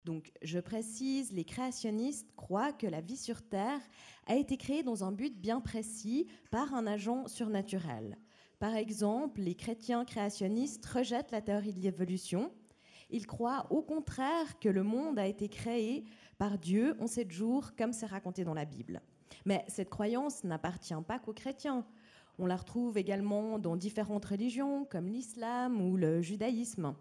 Donc, je précise, les créationnistes croient que la vie sur Terre a été créée dans un but bien précis par un agent surnaturel. Par exemple, les chrétiens créationnistes rejettent la théorie de l'évolution. Ils croient au contraire que le monde a été créé par Dieu en 7 jours, comme c'est raconté dans la Bible. Mais cette croyance n'appartient pas qu'aux chrétiens. On la retrouve également dans différentes religions, comme l'islam ou le judaïsme.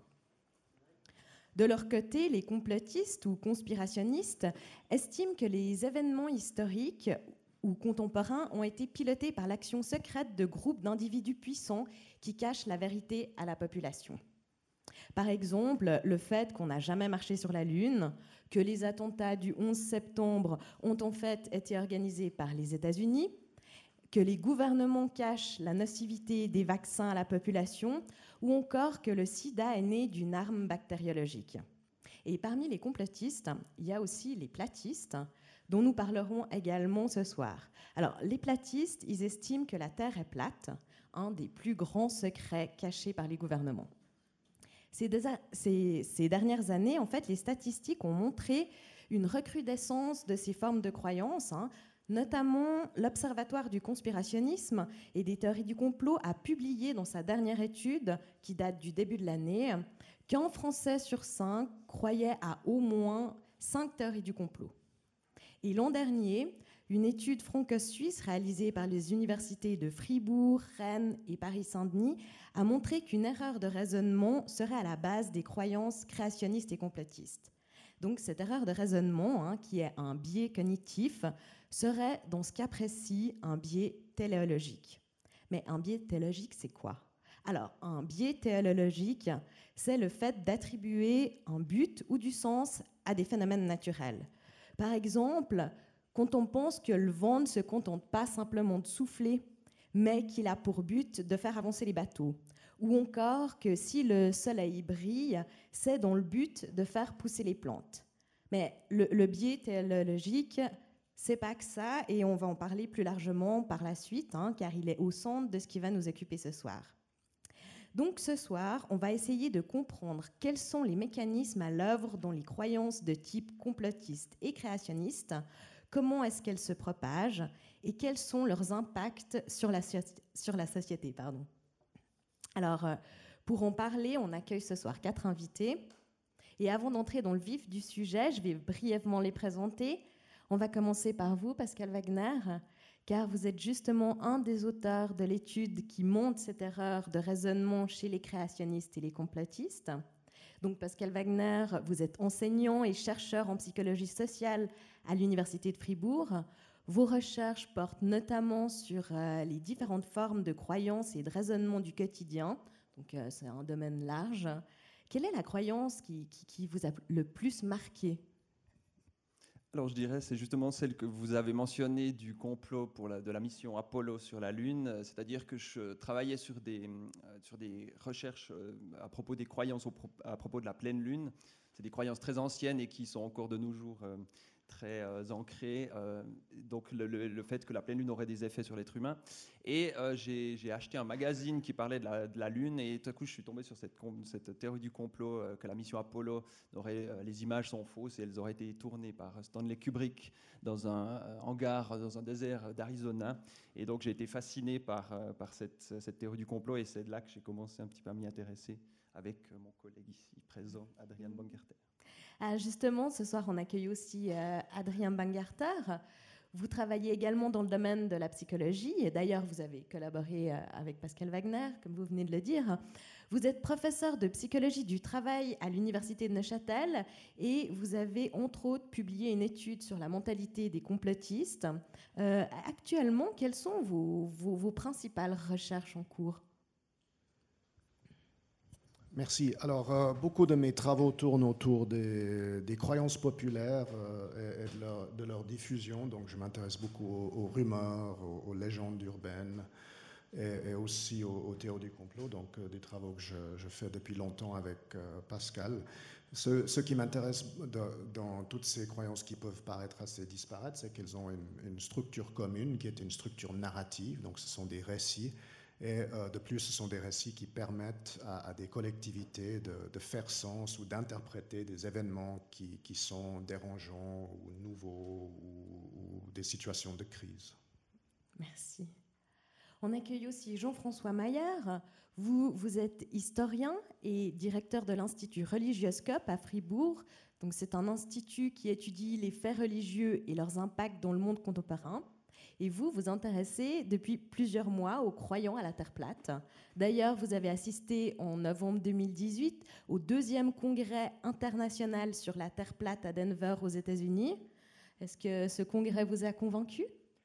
De leur côté, les complotistes ou conspirationnistes estiment que les événements historiques ou contemporains ont été pilotés par l'action secrète de groupes d'individus puissants qui cachent la vérité à la population. Par exemple, le fait qu'on n'a jamais marché sur la Lune, que les attentats du 11 septembre ont en fait été organisés par les États-Unis, que les gouvernements cachent la nocivité des vaccins à la population, ou encore que le sida est né d'une arme bactériologique. Et parmi les complotistes, il y a aussi les platistes, dont nous parlerons également ce soir. Alors, les platistes, ils estiment que la Terre est plate, un des plus grands secrets cachés par les gouvernements. Ces dernières années, en fait, les statistiques ont montré une recrudescence de ces formes de croyances, notamment l'Observatoire du conspirationnisme et des théories du complot a publié dans sa dernière étude, qui date du début de l'année, qu'un Français sur 5 croyait à au moins 5 théories du complot. Et l'an dernier, une étude franco-suisse réalisée par les universités de Fribourg, Rennes et Paris-Saint-Denis a montré qu'une erreur de raisonnement serait à la base des croyances créationnistes et complotistes. Donc cette erreur de raisonnement, qui est un biais cognitif, serait dans ce cas précis un biais téléologique. Mais un biais téléologique, c'est quoi ? Alors, un biais téléologique, c'est le fait d'attribuer un but ou du sens à des phénomènes naturels. Par exemple, quand on pense que le vent ne se contente pas simplement de souffler, mais qu'il a pour but de faire avancer les bateaux. Ou encore que si le soleil brille, c'est dans le but de faire pousser les plantes. Mais le biais téléologique, c'est pas que ça, et on va en parler plus largement par la suite, car il est au centre de ce qui va nous occuper ce soir. Donc ce soir, on va essayer de comprendre quels sont les mécanismes à l'œuvre dans les croyances de type complotiste et créationniste, comment est-ce qu'elles se propagent et quels sont leurs impacts sur la société. Alors, pour en parler, on accueille ce soir 4 invités. Et avant d'entrer dans le vif du sujet, je vais brièvement les présenter. On va commencer par vous, Pascal Wagner, car vous êtes justement un des auteurs de l'étude qui montre cette erreur de raisonnement chez les créationnistes et les complotistes. Donc Pascal Wagner, vous êtes enseignant et chercheur en psychologie sociale à l'Université de Fribourg. Vos recherches portent notamment sur les différentes formes de croyances et de raisonnement du quotidien. Donc c'est un domaine large. Quelle est la croyance qui vous a le plus marqué ? Alors je dirais, c'est justement celle que vous avez mentionnée du complot de la mission Apollo sur la Lune, c'est-à-dire que je travaillais sur des recherches à propos des croyances à propos de la pleine Lune. C'est des croyances très anciennes et qui sont encore de nos jours très ancrées. Donc le fait que la pleine Lune aurait des effets sur l'être humain. Et j'ai acheté un magazine qui parlait de la Lune et tout à coup je suis tombé sur cette théorie du complot que la mission Apollo les images sont fausses et elles auraient été tournées par Stanley Kubrick dans un hangar, dans un désert d'Arizona. Et donc j'ai été fasciné par cette théorie du complot et c'est de là que j'ai commencé un petit peu à m'y intéresser avec mon collègue ici présent, Adrien Bangerter. Justement, ce soir, on accueille aussi Adrien Bangerter. Vous travaillez également dans le domaine de la psychologie et d'ailleurs, vous avez collaboré avec Pascal Wagner, comme vous venez de le dire. Vous êtes professeur de psychologie du travail à l'Université de Neuchâtel et vous avez, entre autres, publié une étude sur la mentalité des complotistes. Actuellement, quelles sont vos principales recherches en cours ? Merci. Alors, beaucoup de mes travaux tournent autour des croyances populaires et de leur diffusion. Donc, je m'intéresse beaucoup aux rumeurs, aux légendes urbaines et aussi aux théories du complot. Donc, des travaux que je fais depuis longtemps avec Pascal. Ce qui m'intéresse dans toutes ces croyances qui peuvent paraître assez disparates, c'est qu'elles ont une structure commune qui est une structure narrative. Donc, ce sont des récits. Et de plus, ce sont des récits qui permettent à des collectivités de faire sens ou d'interpréter des événements qui sont dérangeants ou nouveaux ou des situations de crise. Merci. On accueille aussi Jean-François Maillard. Vous êtes historien et directeur de l'Institut Religioscope à Fribourg. Donc c'est un institut qui étudie les faits religieux et leurs impacts dans le monde contemporain. Et vous vous intéressez depuis plusieurs mois aux croyants à la Terre plate. D'ailleurs, vous avez assisté en novembre 2018 au 2e congrès international sur la Terre plate à Denver aux États-Unis. Est-ce que ce congrès vous a convaincu ?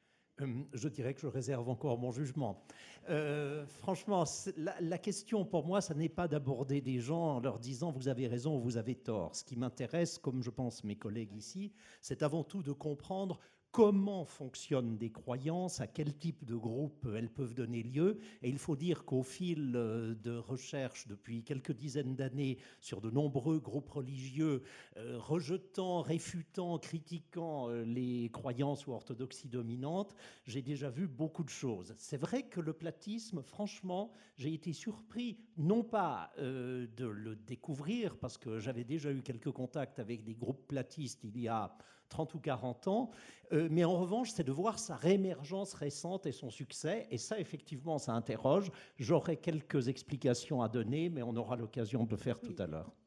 Je dirais que je réserve encore mon jugement. Franchement, la question pour moi, ça n'est pas d'aborder des gens en leur disant « vous avez raison ou vous avez tort ». Ce qui m'intéresse, comme je pense mes collègues ici, c'est avant tout de comprendre comment fonctionnent des croyances, à quel type de groupe elles peuvent donner lieu. Et il faut dire qu'au fil de recherches depuis quelques dizaines d'années sur de nombreux groupes religieux, rejetant, réfutant, critiquant les croyances ou orthodoxies dominantes, j'ai déjà vu beaucoup de choses. C'est vrai que le platisme, franchement, j'ai été surpris, non pas de le découvrir, parce que j'avais déjà eu quelques contacts avec des groupes platistes il y a 30 ou 40 ans, mais en revanche, c'est de voir sa réémergence récente et son succès, et ça, effectivement, ça interroge. J'aurai quelques explications à donner, mais on aura l'occasion de le faire tout à l'heure.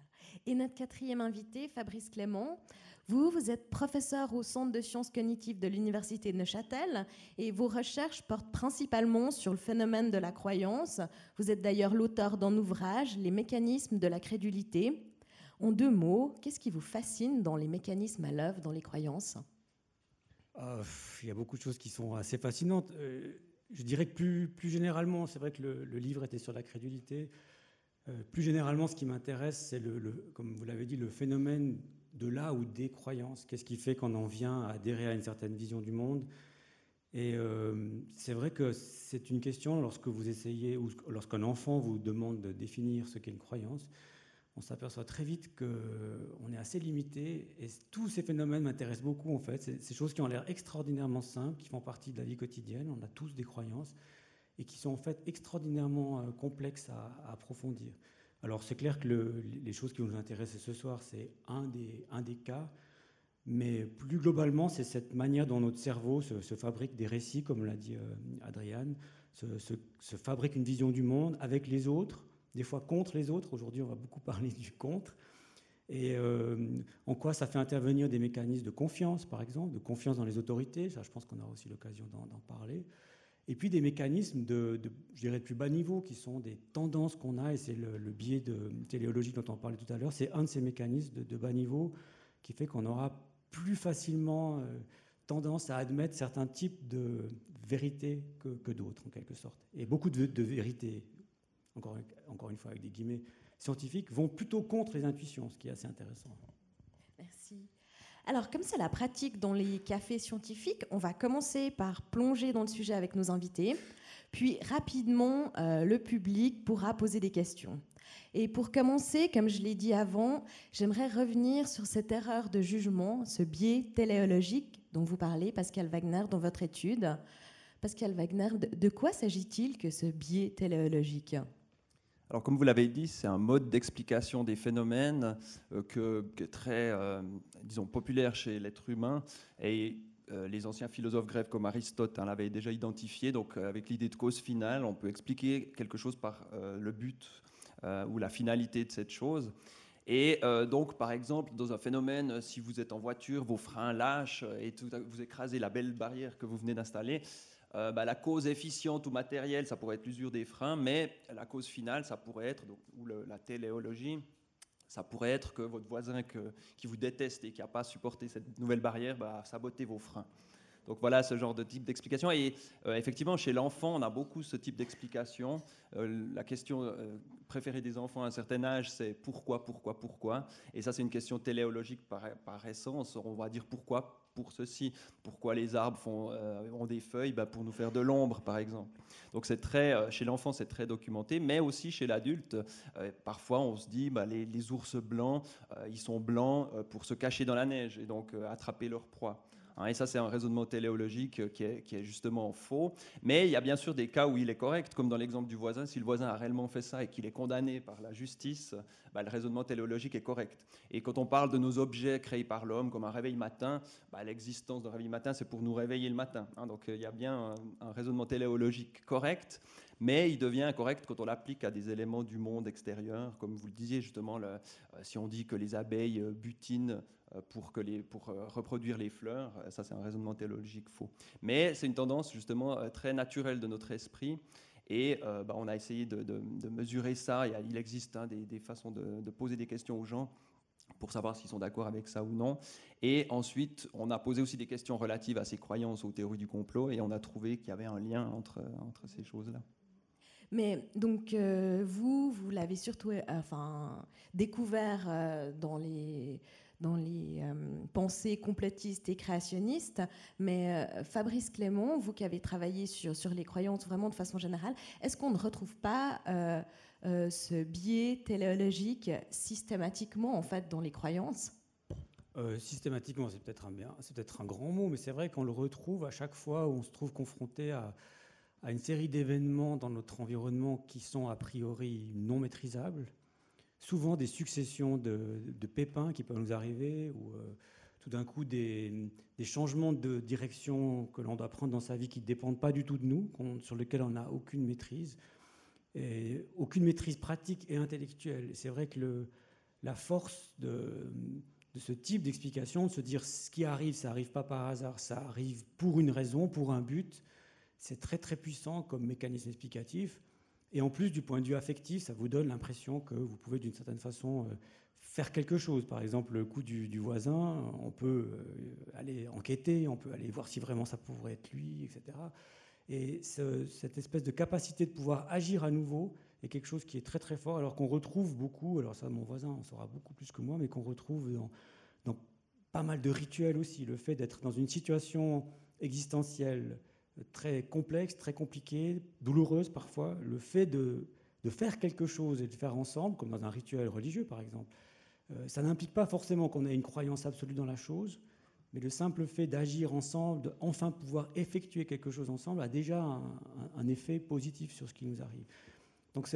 Et notre 4e invité, Fabrice Clément, vous êtes professeur au Centre de sciences cognitives de l'Université de Neuchâtel, et vos recherches portent principalement sur le phénomène de la croyance. Vous êtes d'ailleurs l'auteur d'un ouvrage, Les mécanismes de la crédulité. En 2 mots, qu'est-ce qui vous fascine dans les mécanismes à l'œuvre dans les croyances ? Il y a beaucoup de choses qui sont assez fascinantes. Je dirais que plus généralement, c'est vrai que le livre était sur la crédulité. Plus généralement, ce qui m'intéresse, c'est, comme vous l'avez dit, le phénomène de la ou des croyances. Qu'est-ce qui fait qu'on en vient à adhérer à une certaine vision du monde ? Et c'est vrai que c'est une question, lorsque vous essayez, ou lorsqu'un enfant vous demande de définir ce qu'est une croyance, on s'aperçoit très vite qu'on est assez limité, et tous ces phénomènes m'intéressent beaucoup en fait. C'est ces choses qui ont l'air extraordinairement simples, qui font partie de la vie quotidienne, on a tous des croyances, et qui sont en fait extraordinairement complexes à approfondir. Alors c'est clair que les choses qui nous intéressent ce soir, c'est un des cas, mais plus globalement, c'est cette manière dont notre cerveau se fabrique des récits, comme l'a dit Adriane, se fabrique une vision du monde avec les autres, des fois contre les autres. Aujourd'hui, on va beaucoup parler du contre. Et en quoi ça fait intervenir des mécanismes de confiance, par exemple, de confiance dans les autorités. Ça, je pense qu'on aura aussi l'occasion d'en parler. Et puis des mécanismes je dirais, de plus bas niveau, qui sont des tendances qu'on a, et c'est le biais téléologique dont on parlait tout à l'heure. C'est un de ces mécanismes de bas niveau qui fait qu'on aura plus facilement tendance à admettre certains types de vérités que d'autres, en quelque sorte. Et beaucoup de vérités, encore une fois avec des guillemets, scientifiques, vont plutôt contre les intuitions, ce qui est assez intéressant. Merci. Alors, comme c'est la pratique dans les cafés scientifiques, on va commencer par plonger dans le sujet avec nos invités, puis rapidement, le public pourra poser des questions. Et pour commencer, comme je l'ai dit avant, j'aimerais revenir sur cette erreur de jugement, ce biais téléologique dont vous parlez, Pascal Wagner, dans votre étude. Pascal Wagner, de quoi s'agit-il que ce biais téléologique ? Alors, comme vous l'avez dit, c'est un mode d'explication des phénomènes qui est très, disons, populaire chez l'être humain. Et les anciens philosophes grecs comme Aristote l'avaient déjà identifié. Donc, avec l'idée de cause finale, on peut expliquer quelque chose par le but ou la finalité de cette chose. Et donc, par exemple, dans un phénomène, si vous êtes en voiture, vos freins lâchent et vous écrasez la belle barrière que vous venez d'installer, la cause efficiente ou matérielle, ça pourrait être l'usure des freins, mais la cause finale, ça pourrait être, ou la téléologie, ça pourrait être que votre voisin qui vous déteste et qui n'a pas supporté cette nouvelle barrière, a saboté vos freins. Donc voilà ce genre de type d'explication. Et effectivement, chez l'enfant, on a beaucoup ce type d'explication. La question préférée des enfants à un certain âge, c'est pourquoi. Et ça, c'est une question téléologique par essence. On va dire pourquoi pour ceci. Pourquoi les arbres ont des feuilles, pour nous faire de l'ombre, par exemple. Donc c'est chez l'enfant, c'est très documenté, mais aussi chez l'adulte. Parfois, on se dit, les ours blancs, ils sont blancs pour se cacher dans la neige et donc attraper leur proie. Et ça, c'est un raisonnement téléologique qui est justement faux. Mais il y a bien sûr des cas où il est correct, comme dans l'exemple du voisin. Si le voisin a réellement fait ça et qu'il est condamné par la justice, le raisonnement téléologique est correct. Et quand on parle de nos objets créés par l'homme, comme un réveil matin, l'existence d'un réveil matin, c'est pour nous réveiller le matin. Donc il y a bien un raisonnement téléologique correct, mais il devient incorrect quand on l'applique à des éléments du monde extérieur. Comme vous le disiez justement, si on dit que les abeilles butinent pour reproduire les fleurs, ça c'est un raisonnement théologique faux. Mais c'est une tendance justement très naturelle de notre esprit, et on a essayé de mesurer ça. Il existe des façons de poser des questions aux gens pour savoir s'ils sont d'accord avec ça ou non. Et ensuite, on a posé aussi des questions relatives à ces croyances, aux théories du complot, et on a trouvé qu'il y avait un lien entre ces choses-là. Mais donc, vous l'avez surtout découvert dans les pensées complotistes et créationnistes. Mais Fabrice Clément, vous qui avez travaillé sur les croyances vraiment de façon générale, est-ce qu'on ne retrouve pas ce biais téléologique systématiquement en fait dans les croyances? Systématiquement, c'est peut-être un grand mot, mais c'est vrai qu'on le retrouve à chaque fois où on se trouve confronté à une série d'événements dans notre environnement qui sont a priori non maîtrisables, souvent des successions de pépins qui peuvent nous arriver, ou tout d'un coup des changements de direction que l'on doit prendre dans sa vie qui ne dépendent pas du tout de nous, sur lesquels on n'a aucune maîtrise, et aucune maîtrise pratique et intellectuelle. Et c'est vrai que la force de ce type d'explication, de se dire ce qui arrive, ça n'arrive pas par hasard, ça arrive pour une raison, pour un but, c'est très très puissant comme mécanisme explicatif. Et en plus, du point de vue affectif, ça vous donne l'impression que vous pouvez d'une certaine façon faire quelque chose. Par exemple, le coup du voisin, on peut aller enquêter, on peut aller voir si vraiment ça pourrait être lui, etc. Et cette espèce de capacité de pouvoir agir à nouveau est quelque chose qui est très très fort, alors qu'on retrouve beaucoup, alors ça mon voisin en saura beaucoup plus que moi, mais qu'on retrouve dans pas mal de rituels aussi. Le fait d'être dans une situation existentielle très complexe, très compliquée, douloureuse parfois, le fait de faire quelque chose et de faire ensemble, comme dans un rituel religieux par exemple, ça n'implique pas forcément qu'on ait une croyance absolue dans la chose, mais le simple fait d'agir ensemble, d'enfin pouvoir effectuer quelque chose ensemble, a déjà un effet positif sur ce qui nous arrive. Donc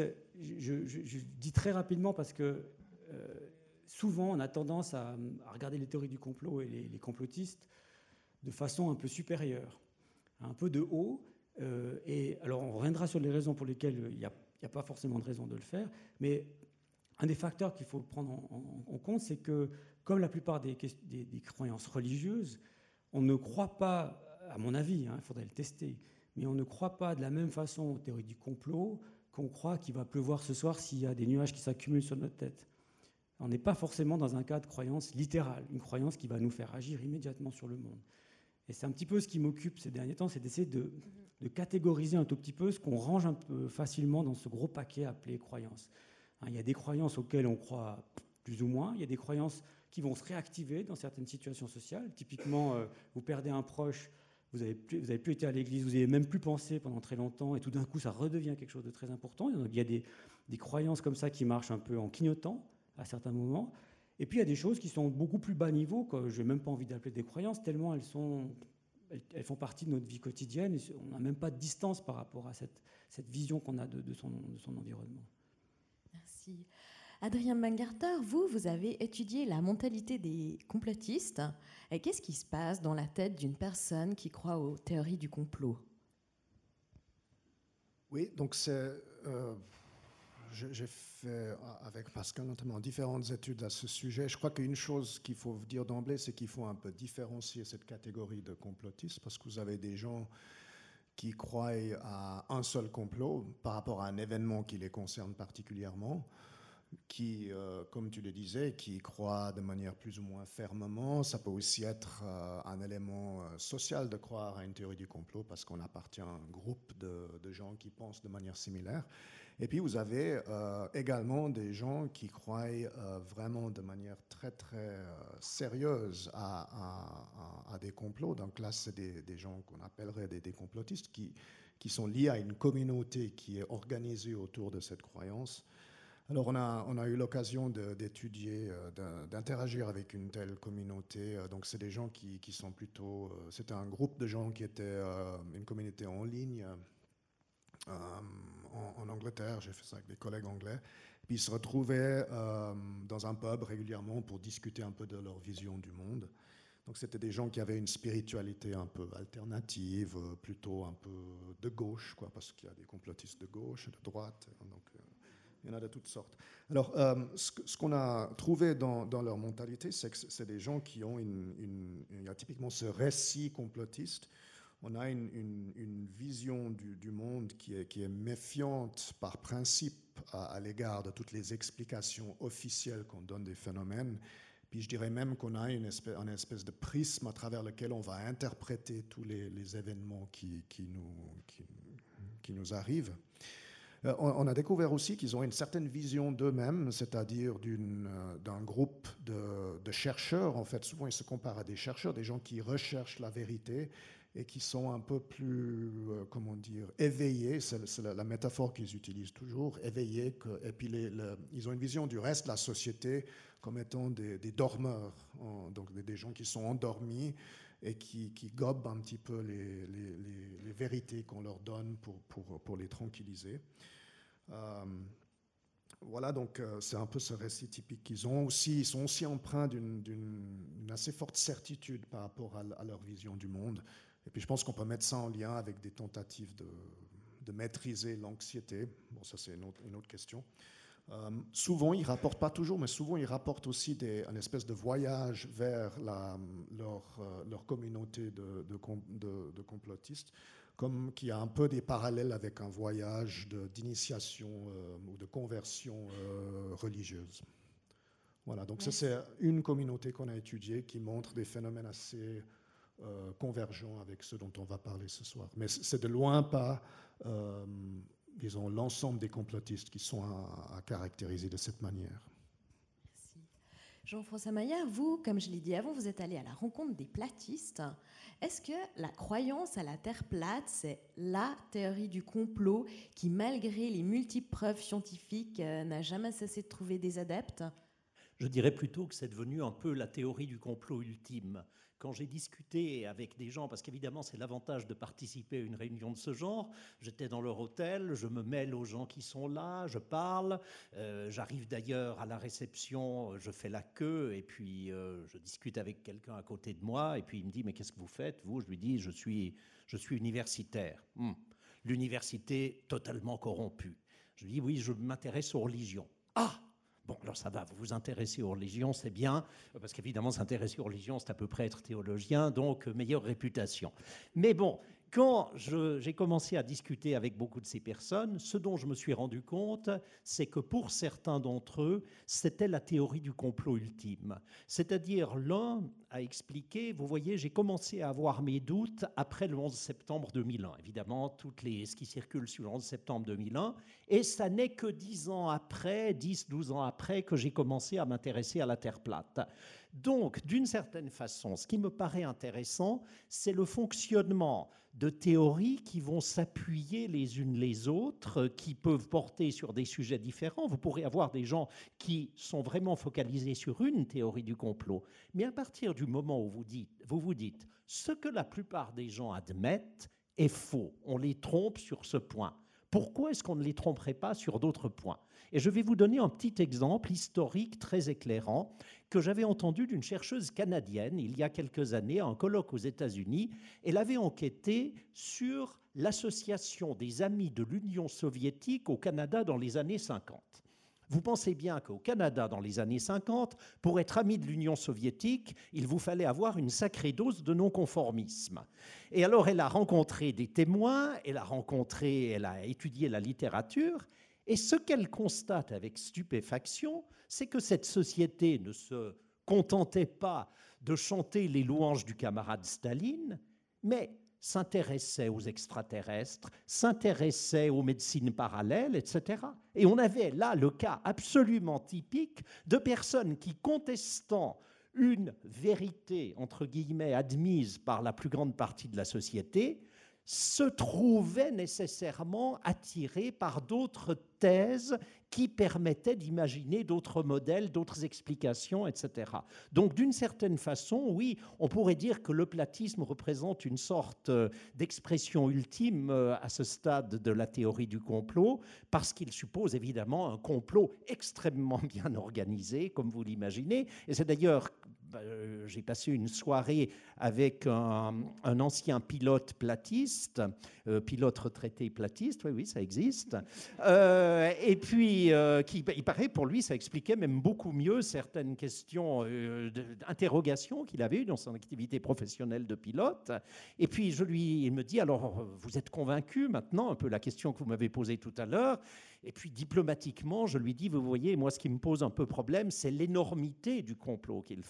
je dis très rapidement parce que souvent on a tendance à regarder les théories du complot et les complotistes de façon un peu supérieure, un peu de haut. Et alors on reviendra sur les raisons pour lesquelles il n'y a pas forcément de raison de le faire, mais un des facteurs qu'il faut prendre en compte, c'est que comme la plupart des croyances religieuses, on ne croit pas, à mon avis, il faudrait le tester, mais on ne croit pas de la même façon aux théories du complot qu'on croit qu'il va pleuvoir ce soir s'il y a des nuages qui s'accumulent sur notre tête. On n'est pas forcément dans un cas de croyance littérale, une croyance qui va nous faire agir immédiatement sur le monde. Et c'est un petit peu ce qui m'occupe ces derniers temps, c'est d'essayer de catégoriser un tout petit peu ce qu'on range un peu facilement dans ce gros paquet appelé croyances. Il y a des croyances auxquelles on croit plus ou moins, il y a des croyances qui vont se réactiver dans certaines situations sociales. Typiquement, vous perdez un proche, vous n'avez plus été à l'église, vous n'avez même plus pensé pendant très longtemps, et tout d'un coup, ça redevient quelque chose de très important. Il y a des croyances comme ça qui marchent un peu en clignotant à certains moments. Et puis, il y a des choses qui sont beaucoup plus bas niveau, que je n'ai même pas envie d'appeler des croyances, tellement elles font partie de notre vie quotidienne, et on n'a même pas de distance par rapport à cette vision qu'on a de son environnement. Merci. Adrien Bangerter, vous avez étudié la mentalité des complotistes. Et qu'est-ce qui se passe dans la tête d'une personne qui croit aux théories du complot? Oui, donc j'ai fait avec Pascal notamment différentes études à ce sujet. Je crois qu'une chose qu'il faut dire d'emblée, c'est qu'il faut un peu différencier cette catégorie de complotistes, parce que vous avez des gens qui croient à un seul complot par rapport à un événement qui les concerne particulièrement, qui, comme tu le disais, qui croient de manière plus ou moins fermement. Ça peut aussi être un élément social de croire à une théorie du complot parce qu'on appartient à un groupe de gens qui pensent de manière similaire. Et puis vous avez également des gens qui croient vraiment de manière très très sérieuse à des complots. Donc là, c'est des gens qu'on appellerait des complotistes qui sont liés à une communauté qui est organisée autour de cette croyance. Alors, on a eu l'occasion d'étudier, d'interagir avec une telle communauté. Donc, c'est des gens qui sont plutôt... C'était un groupe de gens qui étaient une communauté en ligne en Angleterre. J'ai fait ça avec des collègues anglais. Puis, ils se retrouvaient dans un pub régulièrement pour discuter un peu de leur vision du monde. Donc, c'était des gens qui avaient une spiritualité un peu alternative, plutôt un peu de gauche, quoi, parce qu'il y a des complotistes de gauche et de droite. Donc, il y en a de toutes sortes. Alors, ce qu'on a trouvé dans leur mentalité, c'est que c'est des gens qui ont il y a typiquement ce récit complotiste. On a une vision du monde qui est méfiante par principe à l'égard de toutes les explications officielles qu'on donne des phénomènes. Puis je dirais même qu'on a une espèce de prisme à travers lequel on va interpréter tous les événements qui nous arrivent. On a découvert aussi qu'ils ont une certaine vision d'eux-mêmes, c'est-à-dire d'un groupe de chercheurs. En fait, souvent, ils se comparent à des chercheurs, des gens qui recherchent la vérité et qui sont un peu plus, comment dire, éveillés. C'est la métaphore qu'ils utilisent toujours, éveillés. Et puis, ils ont une vision du reste de la société comme étant des dormeurs, donc des gens qui sont endormis et qui gobent un petit peu les vérités qu'on leur donne pour les tranquilliser. Voilà, donc c'est un peu ce récit typique qu'ils ont. Ils sont aussi empreints d'une assez forte certitude par rapport à leur vision du monde. Et puis je pense qu'on peut mettre ça en lien avec des tentatives de maîtriser l'anxiété. Bon, ça c'est une autre question. Souvent, ils rapportent, pas toujours, mais souvent ils rapportent aussi un espèce de voyage vers leur communauté de complotistes, comme qu'il y a un peu des parallèles avec un voyage d'initiation ou de conversion religieuse. Voilà, donc ça c'est une communauté qu'on a étudiée qui montre des phénomènes assez convergents avec ceux dont on va parler ce soir. Mais c'est de loin pas... disons, l'ensemble des complotistes qui sont à caractériser de cette manière. Merci. Jean-François Maillard, vous, comme je l'ai dit avant, vous êtes allé à la rencontre des platistes. Est-ce que la croyance à la Terre plate, c'est la théorie du complot qui, malgré les multiples preuves scientifiques, n'a jamais cessé de trouver des adeptes ? Je dirais plutôt que c'est devenu un peu la théorie du complot ultime. Quand j'ai discuté avec des gens, parce qu'évidemment c'est l'avantage de participer à une réunion de ce genre, j'étais dans leur hôtel, je me mêle aux gens qui sont là, je parle, j'arrive d'ailleurs à la réception, je fais la queue et puis je discute avec quelqu'un à côté de moi et puis il me dit « mais qu'est-ce que vous faites ?» Vous, je lui dis « je suis universitaire. » L'université totalement corrompue. Je lui dis « oui, je m'intéresse aux religions. » Ah! Bon, alors ça va, vous vous intéressez aux religions, c'est bien, parce qu'évidemment, s'intéresser aux religions, c'est à peu près être théologien, donc meilleure réputation. Mais bon, quand j'ai commencé à discuter avec beaucoup de ces personnes, ce dont je me suis rendu compte, c'est que pour certains d'entre eux, c'était la théorie du complot ultime. C'est-à-dire, l'un a expliqué, vous voyez, j'ai commencé à avoir mes doutes après le 11 septembre 2001. Évidemment, ce qui circule sur le 11 septembre 2001, et ça n'est que 10 ans après, 10-12 ans après, que j'ai commencé à m'intéresser à la Terre plate. Donc, d'une certaine façon, ce qui me paraît intéressant, c'est le fonctionnement de théories qui vont s'appuyer les unes les autres, qui peuvent porter sur des sujets différents. Vous pourrez avoir des gens qui sont vraiment focalisés sur une théorie du complot. Mais à partir du moment où vous vous dites ce que la plupart des gens admettent est faux, on les trompe sur ce point. Pourquoi est-ce qu'on ne les tromperait pas sur d'autres points ? Et je vais vous donner un petit exemple historique très éclairant que j'avais entendu d'une chercheuse canadienne il y a quelques années à un colloque aux États-Unis. Elle avait enquêté sur l'association des amis de l'Union soviétique au Canada dans les années 50. Vous pensez bien qu'au Canada, dans les années 50, pour être ami de l'Union soviétique, il vous fallait avoir une sacrée dose de non-conformisme. Et alors, elle a rencontré des témoins, elle a étudié la littérature, et ce qu'elle constate avec stupéfaction, c'est que cette société ne se contentait pas de chanter les louanges du camarade Staline, mais s'intéressait aux extraterrestres, s'intéressait aux médecines parallèles, etc. Et on avait là le cas absolument typique de personnes qui, contestant une vérité, entre guillemets, admise par la plus grande partie de la société, se trouvaient nécessairement attirés par d'autres thèses qui permettait d'imaginer d'autres modèles, d'autres explications, etc. Donc, d'une certaine façon, oui, on pourrait dire que le platisme représente une sorte d'expression ultime à ce stade de la théorie du complot, parce qu'il suppose évidemment un complot extrêmement bien organisé, comme vous l'imaginez. Et c'est d'ailleurs, j'ai passé une soirée avec un ancien pilote platiste, pilote retraité platiste, oui, ça existe, et puis il paraît pour lui, ça expliquait même beaucoup mieux certaines questions d'interrogation qu'il avait eues dans son activité professionnelle de pilote. Et puis il me dit, alors vous êtes convaincu maintenant, un peu la question que vous m'avez posée tout à l'heure. Et puis diplomatiquement, je lui dis, vous voyez, moi ce qui me pose un peu problème, c'est l'énormité du complot qu'il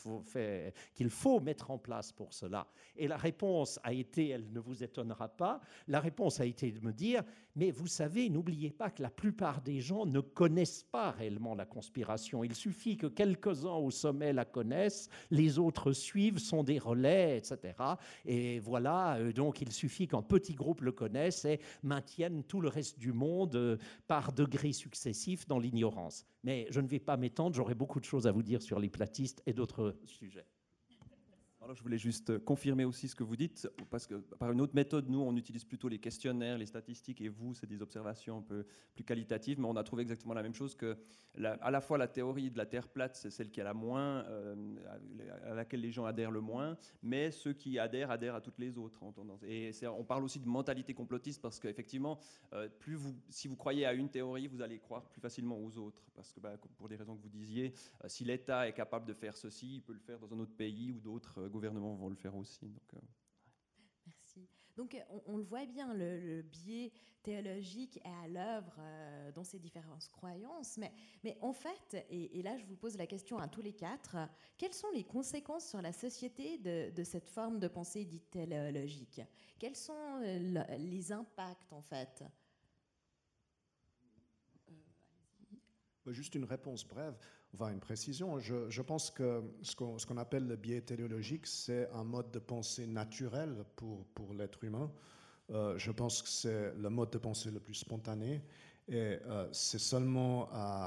faut mettre en place pour cela. Et la réponse a été, elle ne vous étonnera pas, la réponse a été de me dire, mais vous savez, n'oubliez pas que la plupart des gens ne connaissent pas réellement la conspiration. Il suffit que quelques-uns au sommet la connaissent, les autres suivent, sont des relais, etc. Et voilà, donc il suffit qu'un petit groupe le connaisse et maintienne tout le reste du monde par degrés successifs dans l'ignorance. Mais je ne vais pas m'étendre, j'aurai beaucoup de choses à vous dire sur les platistes et d'autres sujets. Alors, je voulais juste confirmer aussi ce que vous dites, parce que par une autre méthode, nous, on utilise plutôt les questionnaires, les statistiques, et vous, c'est des observations un peu plus qualitatives, mais on a trouvé exactement la même chose, que à la fois la théorie de la Terre plate, c'est celle qui a la moins, à laquelle les gens adhèrent le moins, mais ceux qui adhèrent à toutes les autres en tendance. Et on parle aussi de mentalité complotiste, parce qu'effectivement, si vous croyez à une théorie, vous allez croire plus facilement aux autres, parce que pour les raisons que vous disiez, si l'État est capable de faire ceci, il peut le faire dans un autre pays ou d'autres gouvernements vont le faire aussi. Donc, Merci. Donc on le voit bien, le biais théologique est à l'œuvre dans ces différentes croyances, mais en fait, et là je vous pose la question à tous les quatre, quelles sont les conséquences sur la société de cette forme de pensée dite théologique? Quels sont les impacts en fait? Juste une réponse brève, enfin une précision. Je pense que ce qu'on appelle le biais téléologique, c'est un mode de pensée naturel pour l'être humain. Je pense que c'est le mode de pensée le plus spontané. Et c'est seulement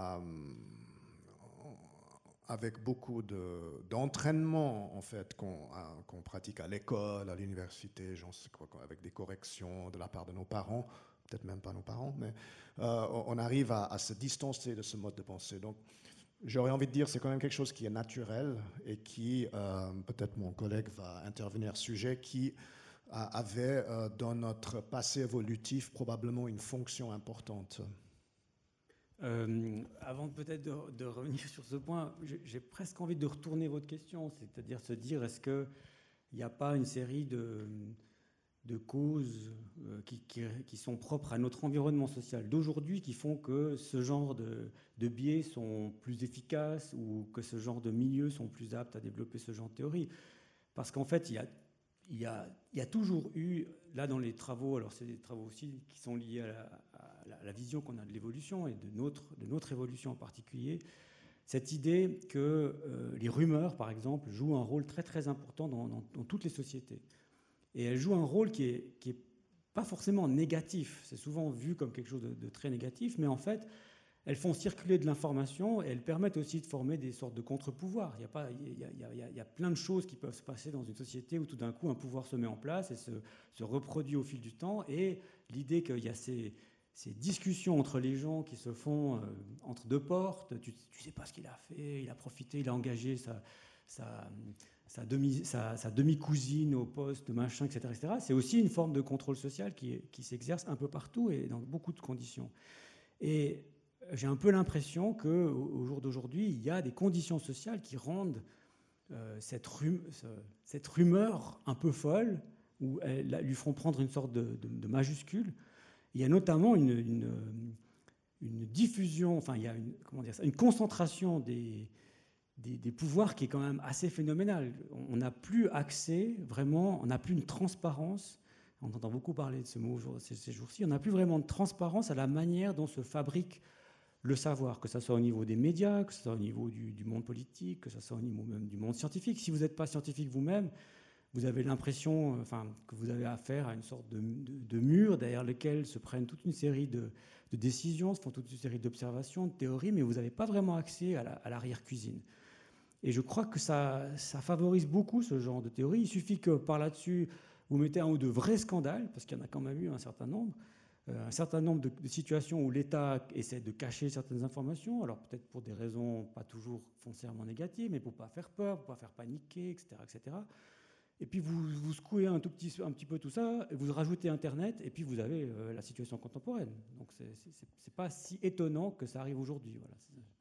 avec beaucoup d'entraînement en fait, qu'on pratique à l'école, à l'université, avec des corrections de la part de nos parents, peut-être même pas nos parents, mais on arrive à se distancer de ce mode de pensée. Donc, j'aurais envie de dire c'est quand même quelque chose qui est naturel et qui, peut-être mon collègue va intervenir à ce sujet, qui avait dans notre passé évolutif probablement une fonction importante. Avant peut-être de revenir sur ce point, j'ai presque envie de retourner votre question, c'est-à-dire se dire est-ce qu'il n'y a pas une série de causes qui sont propres à notre environnement social d'aujourd'hui qui font que ce genre de biais sont plus efficaces ou que ce genre de milieux sont plus aptes à développer ce genre de théorie. Parce qu'en fait, il y a toujours eu, là dans les travaux, alors c'est des travaux aussi qui sont liés à la vision qu'on a de l'évolution et de notre évolution en particulier, cette idée que les rumeurs, par exemple, jouent un rôle très très important dans toutes les sociétés. Et elles jouent un rôle qui est pas forcément négatif. C'est souvent vu comme quelque chose de très négatif, mais en fait, elles font circuler de l'information et elles permettent aussi de former des sortes de contre-pouvoirs. Il y a plein de choses qui peuvent se passer dans une société où tout d'un coup un pouvoir se met en place et se reproduit au fil du temps. Et l'idée qu'il y a ces discussions entre les gens qui se font entre deux portes, tu sais pas ce qu'il a fait, il a profité, il a engagé sa demi-cousine au poste, machin, etc., etc. C'est aussi une forme de contrôle social qui s'exerce un peu partout et dans beaucoup de conditions. Et j'ai un peu l'impression qu'au jour d'aujourd'hui, il y a des conditions sociales qui rendent cette rumeur un peu folle, où elles lui feront prendre une sorte de majuscule. Il y a notamment une diffusion, enfin, il y a une concentration des pouvoirs qui est quand même assez phénoménale. On n'a plus accès, vraiment, on n'a plus une transparence. On entend beaucoup parler de ce mot ces jours-ci. On n'a plus vraiment de transparence à la manière dont se fabrique le savoir, que ce soit au niveau des médias, que ce soit au niveau du monde politique, que ce soit au niveau même du monde scientifique. Si vous n'êtes pas scientifique vous-même, vous avez l'impression que vous avez affaire à une sorte de mur derrière lequel se prennent toute une série de décisions, se font toute une série d'observations, de théories, mais vous n'avez pas vraiment accès à l'arrière-cuisine. Et je crois que ça favorise beaucoup ce genre de théorie. Il suffit que par là-dessus, vous mettez un ou deux vrais scandales, parce qu'il y en a quand même eu un certain nombre de situations où l'État essaie de cacher certaines informations, alors peut-être pour des raisons pas toujours foncièrement négatives, mais pour ne pas faire peur, pour ne pas faire paniquer, etc., etc. Et puis vous secouez un petit peu tout ça, et vous rajoutez Internet, et puis vous avez la situation contemporaine. Donc c'est pas si étonnant que ça arrive aujourd'hui. Voilà.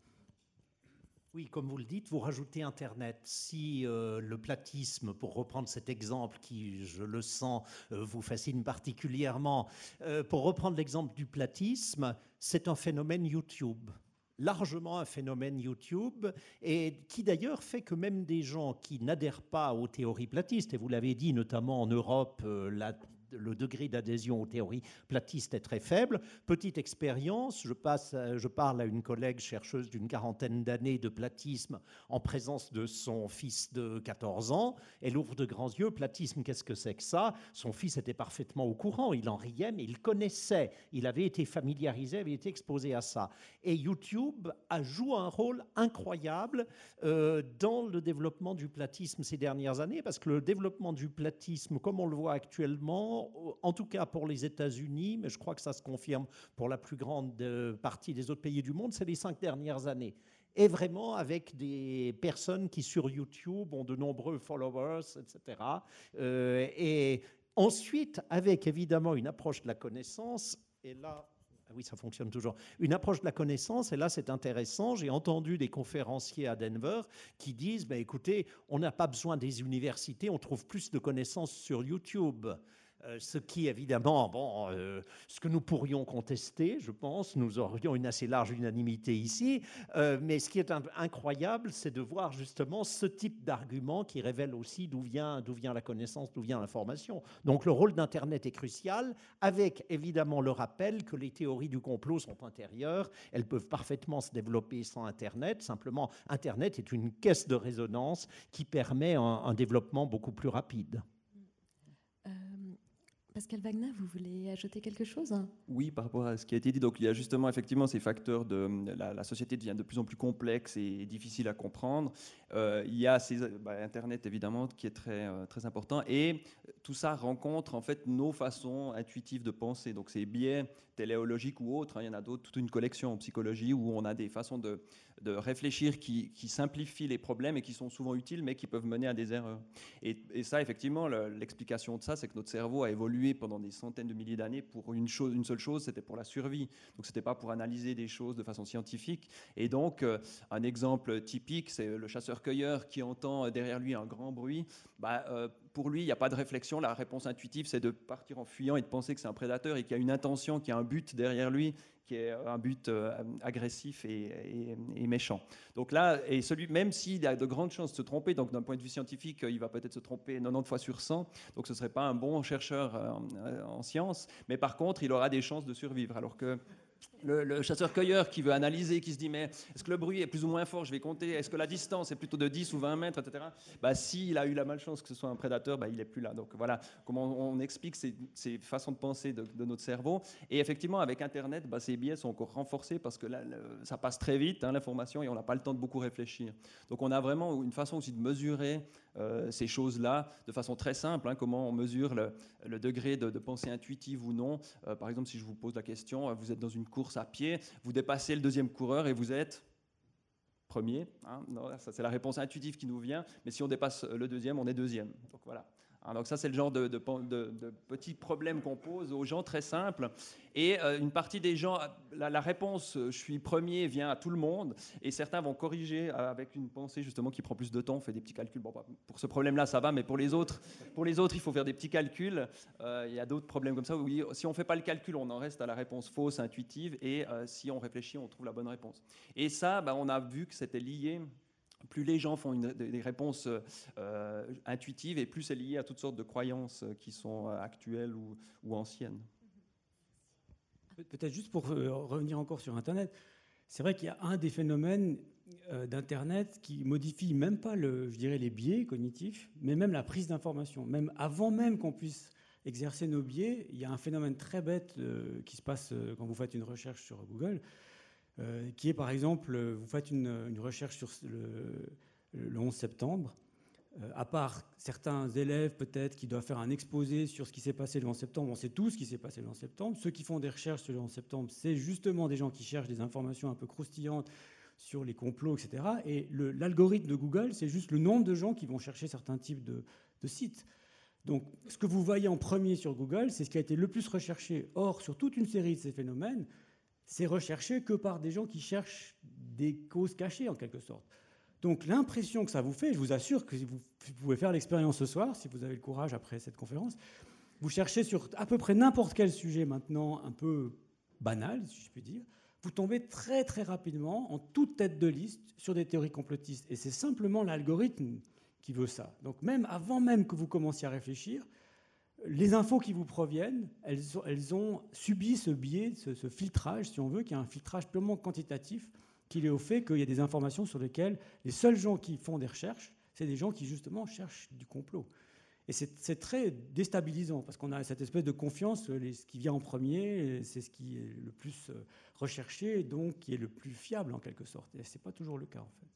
Oui, comme vous le dites, vous rajoutez Internet. Si le platisme, pour reprendre cet exemple qui, je le sens, vous fascine particulièrement, pour reprendre l'exemple du platisme, c'est un phénomène YouTube. Largement un phénomène YouTube, et qui d'ailleurs fait que même des gens qui n'adhèrent pas aux théories platistes, et vous l'avez dit notamment en Europe, le degré d'adhésion aux théories platistes est très faible. Petite expérience, je parle à une collègue chercheuse d'une quarantaine d'années de platisme en présence de son fils de 14 ans. Elle ouvre de grands yeux. Platisme, qu'est-ce que c'est que ça? Son fils était parfaitement au courant, il en riait, mais il connaissait. Il avait été familiarisé, avait été exposé à ça. Et YouTube joue un rôle incroyable dans le développement du platisme ces dernières années, parce que le développement du platisme, comme on le voit actuellement, en tout cas pour les États-Unis, mais je crois que ça se confirme pour la plus grande partie des autres pays du monde, c'est les 5 dernières années. Et vraiment avec des personnes qui sur YouTube ont de nombreux followers, etc. Et ensuite, avec évidemment une approche de la connaissance, et là... Oui, ça fonctionne toujours. Une approche de la connaissance, et là c'est intéressant, j'ai entendu des conférenciers à Denver qui disent, écoutez, on n'a pas besoin des universités, on trouve plus de connaissances sur YouTube. Ce qui, évidemment, ce que nous pourrions contester, je pense, nous aurions une assez large unanimité ici, mais ce qui est incroyable, c'est de voir justement ce type d'argument qui révèle aussi d'où vient la connaissance, d'où vient l'information. Donc le rôle d'Internet est crucial, avec évidemment le rappel que les théories du complot sont intérieures, elles peuvent parfaitement se développer sans Internet, simplement Internet est une caisse de résonance qui permet un développement beaucoup plus rapide. Pascal Wagner, vous voulez ajouter quelque chose? Oui, par rapport à ce qui a été dit. Donc, il y a justement effectivement ces facteurs de la société devient de plus en plus complexe et difficile à comprendre. Il y a Internet évidemment qui est très très important, et tout ça rencontre en fait nos façons intuitives de penser. Donc ces biais téléologiques ou autres, il y en a d'autres, toute une collection en psychologie où on a des façons de réfléchir qui simplifient les problèmes et qui sont souvent utiles, mais qui peuvent mener à des erreurs. Et ça, effectivement, l'explication de ça, c'est que notre cerveau a évolué pendant des centaines de milliers d'années pour une seule chose, c'était pour la survie. Donc, c'était pas pour analyser des choses de façon scientifique. Et donc, un exemple typique, c'est le chasseur-cueilleur qui entend derrière lui un grand bruit. Pour lui, il n'y a pas de réflexion. La réponse intuitive, c'est de partir en fuyant et de penser que c'est un prédateur et qu'il y a une intention, qu'il y a un but derrière lui, qui est un but agressif et méchant. Donc là, même s'il a de grandes chances de se tromper, donc d'un point de vue scientifique, il va peut-être se tromper 90 fois sur 100, donc ce ne serait pas un bon chercheur en sciences, mais par contre, il aura des chances de survivre, alors que le chasseur-cueilleur qui veut analyser, qui se dit mais est-ce que le bruit est plus ou moins fort, je vais compter, est-ce que la distance est plutôt de 10 ou 20 mètres, etc. S'il a eu la malchance que ce soit un prédateur, il n'est plus là. Donc voilà comment on explique ces façons de penser de notre cerveau. Et effectivement, avec Internet, ces biais sont encore renforcés parce que là, ça passe très vite, l'information, et on n'a pas le temps de beaucoup réfléchir. Donc on a vraiment une façon aussi de mesurer ces choses-là de façon très simple, comment on mesure le degré de pensée intuitive ou non. Par exemple, si je vous pose la question, vous êtes dans une course à pied, vous dépassez le deuxième coureur et vous êtes premier. Non, ça, c'est la réponse intuitive qui nous vient, mais si on dépasse le deuxième, on est deuxième. Donc voilà. Donc ça, c'est le genre de petits problèmes qu'on pose aux gens, très simples. Et une partie des gens, la réponse « je suis premier » vient à tout le monde, et certains vont corriger avec une pensée justement qui prend plus de temps, on fait des petits calculs. Pour ce problème-là, ça va, mais pour les autres, il faut faire des petits calculs. Il y a d'autres problèmes comme ça où si on ne fait pas le calcul, on en reste à la réponse fausse, intuitive, et si on réfléchit, on trouve la bonne réponse. Et ça, on a vu que c'était lié. Plus les gens font des réponses intuitives, et plus c'est lié à toutes sortes de croyances qui sont actuelles ou anciennes. Peut-être juste pour revenir encore sur Internet, c'est vrai qu'il y a un des phénomènes d'Internet qui modifie même pas, je dirais, les biais cognitifs, mais même la prise d'information. Même avant même qu'on puisse exercer nos biais, il y a un phénomène très bête qui se passe quand vous faites une recherche sur Google, qui est par exemple, vous faites une recherche sur le 11 septembre, à part certains élèves peut-être qui doivent faire un exposé sur ce qui s'est passé le 11 septembre, on sait tous ce qui s'est passé le 11 septembre. Ceux qui font des recherches sur le 11 septembre, c'est justement des gens qui cherchent des informations un peu croustillantes sur les complots, etc. Et l'algorithme de Google, c'est juste le nombre de gens qui vont chercher certains types de sites. Donc, ce que vous voyez en premier sur Google, c'est ce qui a été le plus recherché. Or, sur toute une série de ces phénomènes, c'est recherché que par des gens qui cherchent des causes cachées, en quelque sorte. Donc, l'impression que ça vous fait, je vous assure que vous pouvez faire l'expérience ce soir, si vous avez le courage après cette conférence, vous cherchez sur à peu près n'importe quel sujet maintenant un peu banal, si je puis dire, vous tombez très très rapidement en toute tête de liste sur des théories complotistes. Et c'est simplement l'algorithme qui veut ça. Donc même avant même que vous commenciez à réfléchir, les infos qui vous proviennent, elles ont subi ce biais, ce filtrage, si on veut, qui est un filtrage purement quantitatif, qui est lié au fait qu'il y a des informations sur lesquelles les seuls gens qui font des recherches, c'est des gens qui justement cherchent du complot. Et c'est très déstabilisant, parce qu'on a cette espèce de confiance, ce qui vient en premier, c'est ce qui est le plus recherché, et donc qui est le plus fiable en quelque sorte. Et ce n'est pas toujours le cas en fait.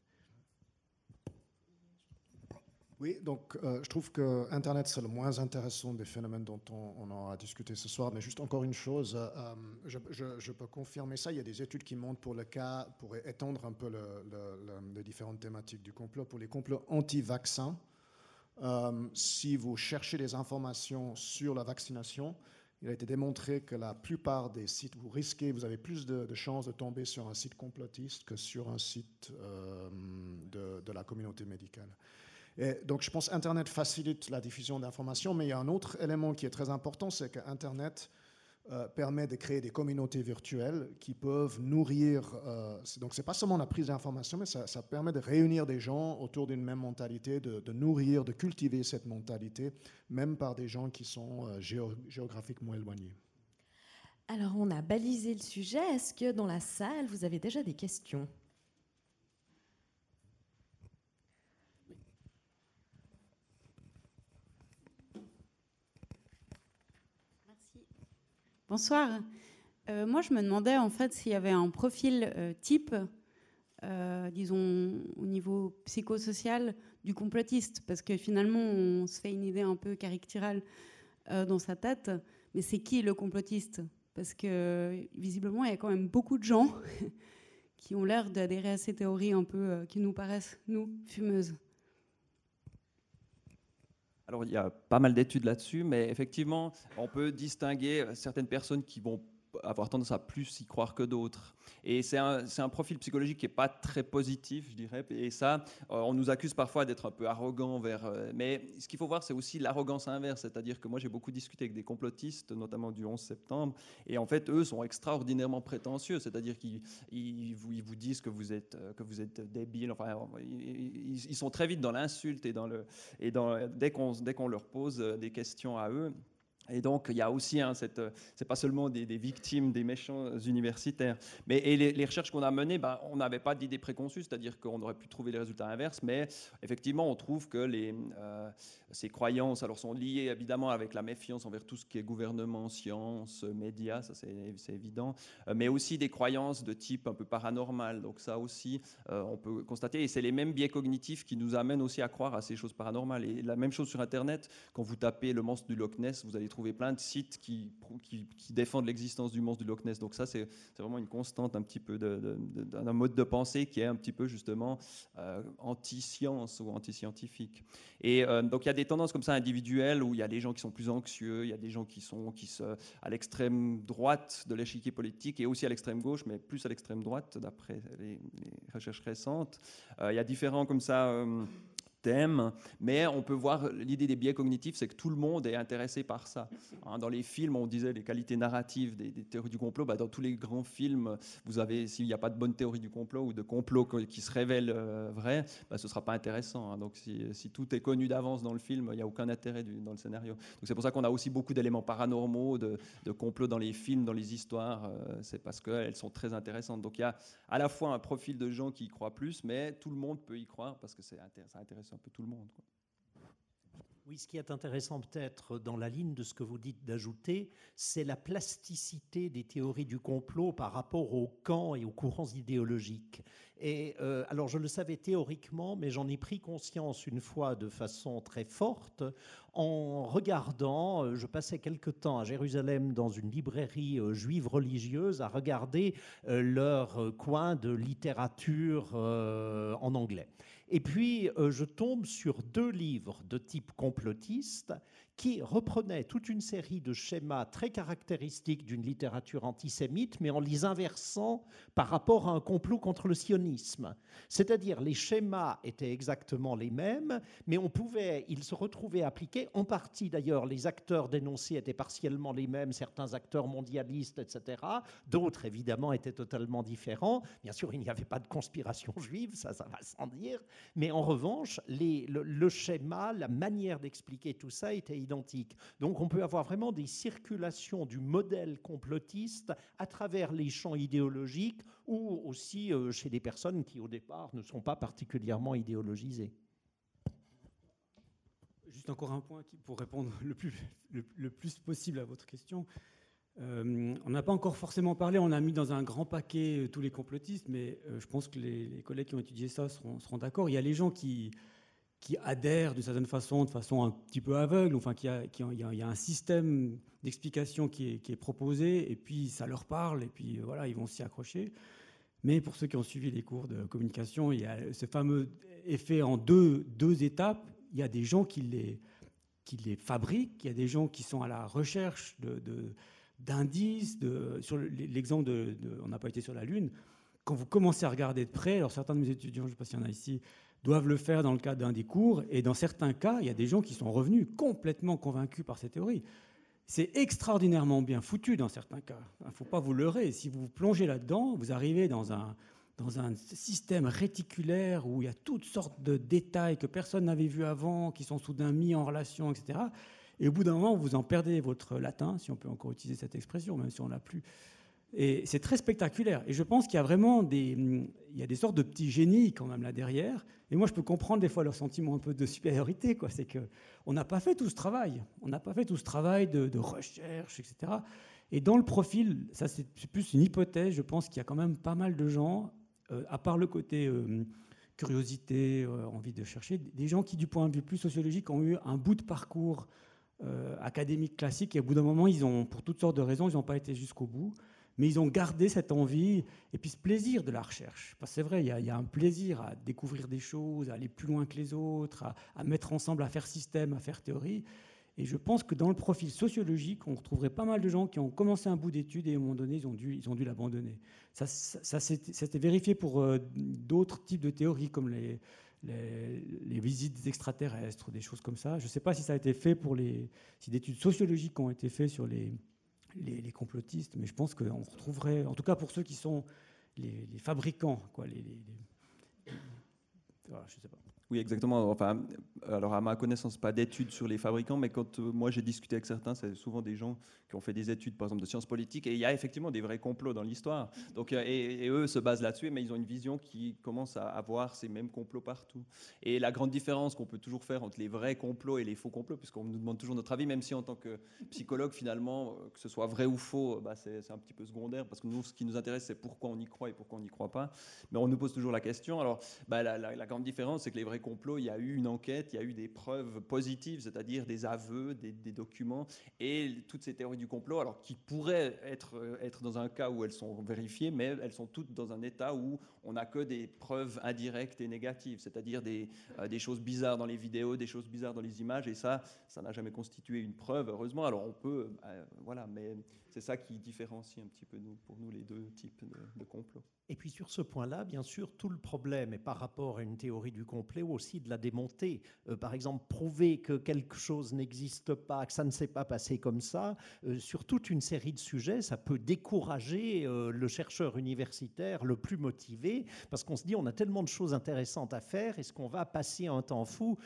Oui, donc je trouve que Internet, c'est le moins intéressant des phénomènes dont on aura discuté ce soir. Mais juste encore une chose, je peux confirmer ça. Il y a des études qui montrent pour le cas, pour étendre un peu les différentes thématiques du complot, pour les complots anti-vaccins. Si vous cherchez des informations sur la vaccination, il a été démontré que la plupart des sites, vous avez plus de chances de tomber sur un site complotiste que sur un site de la communauté médicale. Et donc je pense qu'Internet facilite la diffusion d'informations, mais il y a un autre élément qui est très important, c'est qu'Internet permet de créer des communautés virtuelles qui peuvent nourrir. Donc ce n'est pas seulement la prise d'informations, mais ça permet de réunir des gens autour d'une même mentalité, de nourrir, de cultiver cette mentalité, même par des gens qui sont géographiquement éloignés. Alors on a balisé le sujet. Est-ce que dans la salle, vous avez déjà des questions ? Bonsoir. Moi, je me demandais en fait s'il y avait un profil type, disons au niveau psychosocial, du complotiste, parce que finalement, on se fait une idée un peu caricaturale dans sa tête. Mais c'est qui le complotiste ? Parce que visiblement, il y a quand même beaucoup de gens qui ont l'air d'adhérer à ces théories un peu qui nous paraissent, nous, fumeuses. Alors, il y a pas mal d'études là-dessus, mais effectivement, on peut distinguer certaines personnes qui vont avoir tendance à plus y croire que d'autres. Et c'est un profil psychologique qui n'est pas très positif, je dirais. Et ça, on nous accuse parfois d'être un peu arrogant mais ce qu'il faut voir, c'est aussi l'arrogance inverse. C'est-à-dire que moi, j'ai beaucoup discuté avec des complotistes, notamment du 11 septembre. Et en fait, eux sont extraordinairement prétentieux. C'est-à-dire qu'ils vous disent que vous êtes débile. Enfin, ils sont très vite dans l'insulte dès qu'on leur pose des questions à eux. Et donc, il y a aussi, c'est pas seulement des victimes des méchants universitaires. Mais les recherches qu'on a menées, on n'avait pas d'idée préconçue, c'est-à-dire qu'on aurait pu trouver les résultats inverses. Mais effectivement, on trouve que ces croyances sont liées évidemment avec la méfiance envers tout ce qui est gouvernement, science, médias, ça c'est évident. Mais aussi des croyances de type un peu paranormal. Donc ça aussi, on peut constater. Et c'est les mêmes biais cognitifs qui nous amènent aussi à croire à ces choses paranormales. Et la même chose sur Internet, quand vous tapez le monstre du Loch Ness, vous allez trouver plein de sites qui défendent l'existence du monstre du Loch Ness. Donc ça, c'est vraiment une constante un petit peu d'un mode de pensée qui est un petit peu justement anti-science ou anti-scientifique. Et donc il y a des tendances comme ça individuelles où il y a des gens qui sont plus anxieux, il y a des gens qui sont à l'extrême droite de l'échiquier politique et aussi à l'extrême gauche, mais plus à l'extrême droite d'après les recherches récentes. Il y a différents comme ça thème, mais on peut voir l'idée des biais cognitifs, c'est que tout le monde est intéressé par ça. Dans les films, on disait les qualités narratives des théories du complot. Dans tous les grands films, vous avez, s'il n'y a pas de bonne théorie du complot ou de complot qui se révèle vrai, ce ne sera pas intéressant. Donc si tout est connu d'avance dans le film, il n'y a aucun intérêt dans le scénario. Donc c'est pour ça qu'on a aussi beaucoup d'éléments paranormaux, de complots dans les films, dans les histoires. C'est parce qu'elles sont très intéressantes. Donc il y a à la fois un profil de gens qui y croient plus, mais tout le monde peut y croire parce que ça intéresse un peu tout le monde, quoi. Oui, ce qui est intéressant peut-être dans la ligne de ce que vous dites d'ajouter, c'est la plasticité des théories du complot par rapport aux camps et aux courants idéologiques. Et alors je le savais théoriquement, mais j'en ai pris conscience une fois de façon très forte en regardant, je passais quelque temps à Jérusalem dans une librairie juive religieuse à regarder leur coin de littérature en anglais. Et puis, je tombe sur 2 livres de type complotiste qui reprenaient toute une série de schémas très caractéristiques d'une littérature antisémite, mais en les inversant par rapport à un complot contre le sionisme. C'est-à-dire, les schémas étaient exactement les mêmes, mais ils se retrouvaient appliqués. En partie, d'ailleurs, les acteurs dénoncés étaient partiellement les mêmes, certains acteurs mondialistes, etc. D'autres, évidemment, étaient totalement différents. Bien sûr, il n'y avait pas de conspiration juive, ça va sans dire. Mais en revanche, le schéma, la manière d'expliquer tout ça était identique. Donc on peut avoir vraiment des circulations du modèle complotiste à travers les champs idéologiques ou aussi chez des personnes qui, au départ, ne sont pas particulièrement idéologisées. Juste encore un point pour répondre le plus possible à votre question. On n'a pas encore forcément parlé, on a mis dans un grand paquet tous les complotistes, mais je pense que les collègues qui ont étudié ça seront d'accord. Il y a les gens qui adhèrent d'une certaine façon, de façon un petit peu aveugle, enfin il y a un système d'explication qui est proposé, et puis ça leur parle, et puis voilà, ils vont s'y accrocher. Mais pour ceux qui ont suivi les cours de communication, il y a ce fameux effet en deux étapes. Il y a des gens qui les fabriquent, il y a des gens qui sont à la recherche d'indices. Sur l'exemple on n'a pas été sur la Lune. Quand vous commencez à regarder de près, alors certains de mes étudiants, je ne sais pas s'il y en a ici, doivent le faire dans le cadre d'un des cours, et dans certains cas, il y a des gens qui sont revenus complètement convaincus par ces théories. C'est extraordinairement bien foutu dans certains cas. Il ne faut pas vous leurrer. Si vous vous plongez là-dedans, vous arrivez dans un système réticulaire où il y a toutes sortes de détails que personne n'avait vus avant, qui sont soudain mis en relation, etc. Et au bout d'un moment, vous en perdez votre latin, si on peut encore utiliser cette expression, même si on ne l'a plus. Et c'est très spectaculaire. Et je pense qu'il y a vraiment des sortes de petits génies quand même là derrière. Et moi, je peux comprendre des fois leur sentiment un peu de supériorité, quoi. C'est qu'on n'a pas fait tout ce travail. On n'a pas fait tout ce travail de recherche, etc. Et dans le profil, ça c'est plus une hypothèse, je pense qu'il y a quand même pas mal de gens, à part le côté curiosité, envie de chercher, des gens qui, du point de vue plus sociologique, ont eu un bout de parcours académique classique. Et au bout d'un moment, pour toutes sortes de raisons, ils n'ont pas été jusqu'au bout. Mais ils ont gardé cette envie et puis ce plaisir de la recherche. Parce que c'est vrai, il y a un plaisir à découvrir des choses, à aller plus loin que les autres, à mettre ensemble, à faire système, à faire théorie. Et je pense que dans le profil sociologique, on retrouverait pas mal de gens qui ont commencé un bout d'études et à un moment donné, ils ont dû l'abandonner. Ça c'était vérifié pour d'autres types de théories comme les visites extraterrestres, des choses comme ça. Je ne sais pas si ça a été fait si des études sociologiques ont été faites sur les complotistes, mais je pense qu'on retrouverait, en tout cas pour ceux qui sont les fabricants, quoi, voilà, je sais pas. Oui, exactement. Enfin, alors à ma connaissance, pas d'études sur les fabricants, mais quand moi j'ai discuté avec certains, c'est souvent des gens qui ont fait des études, par exemple, de sciences politiques, et il y a effectivement des vrais complots dans l'histoire. Donc, et eux se basent là-dessus, mais ils ont une vision qui commence à avoir ces mêmes complots partout. Et la grande différence qu'on peut toujours faire entre les vrais complots et les faux complots, puisqu'on nous demande toujours notre avis, même si en tant que psychologue, finalement, que ce soit vrai ou faux, c'est un petit peu secondaire, parce que nous, ce qui nous intéresse, c'est pourquoi on y croit et pourquoi on n'y croit pas. Mais on nous pose toujours la question. Alors, la grande différence, c'est que les vrais complots, il y a eu une enquête, il y a eu des preuves positives, c'est-à-dire des aveux, des documents, et toutes ces théories du complot, alors qui pourraient être dans un cas où elles sont vérifiées, mais elles sont toutes dans un état où on n'a que des preuves indirectes et négatives, c'est-à-dire des choses bizarres dans les vidéos, des choses bizarres dans les images, et ça n'a jamais constitué une preuve, heureusement. Alors on peut, voilà, mais c'est ça qui différencie un petit peu pour nous les deux types de complots. Et puis sur ce point-là, bien sûr, tout le problème est par rapport à une théorie du complot matériaux aussi de la démonter. Par exemple, prouver que quelque chose n'existe pas, que ça ne s'est pas passé comme ça, sur toute une série de sujets, ça peut décourager le chercheur universitaire le plus motivé, parce qu'on se dit on a tellement de choses intéressantes à faire, est-ce qu'on va passer un temps fou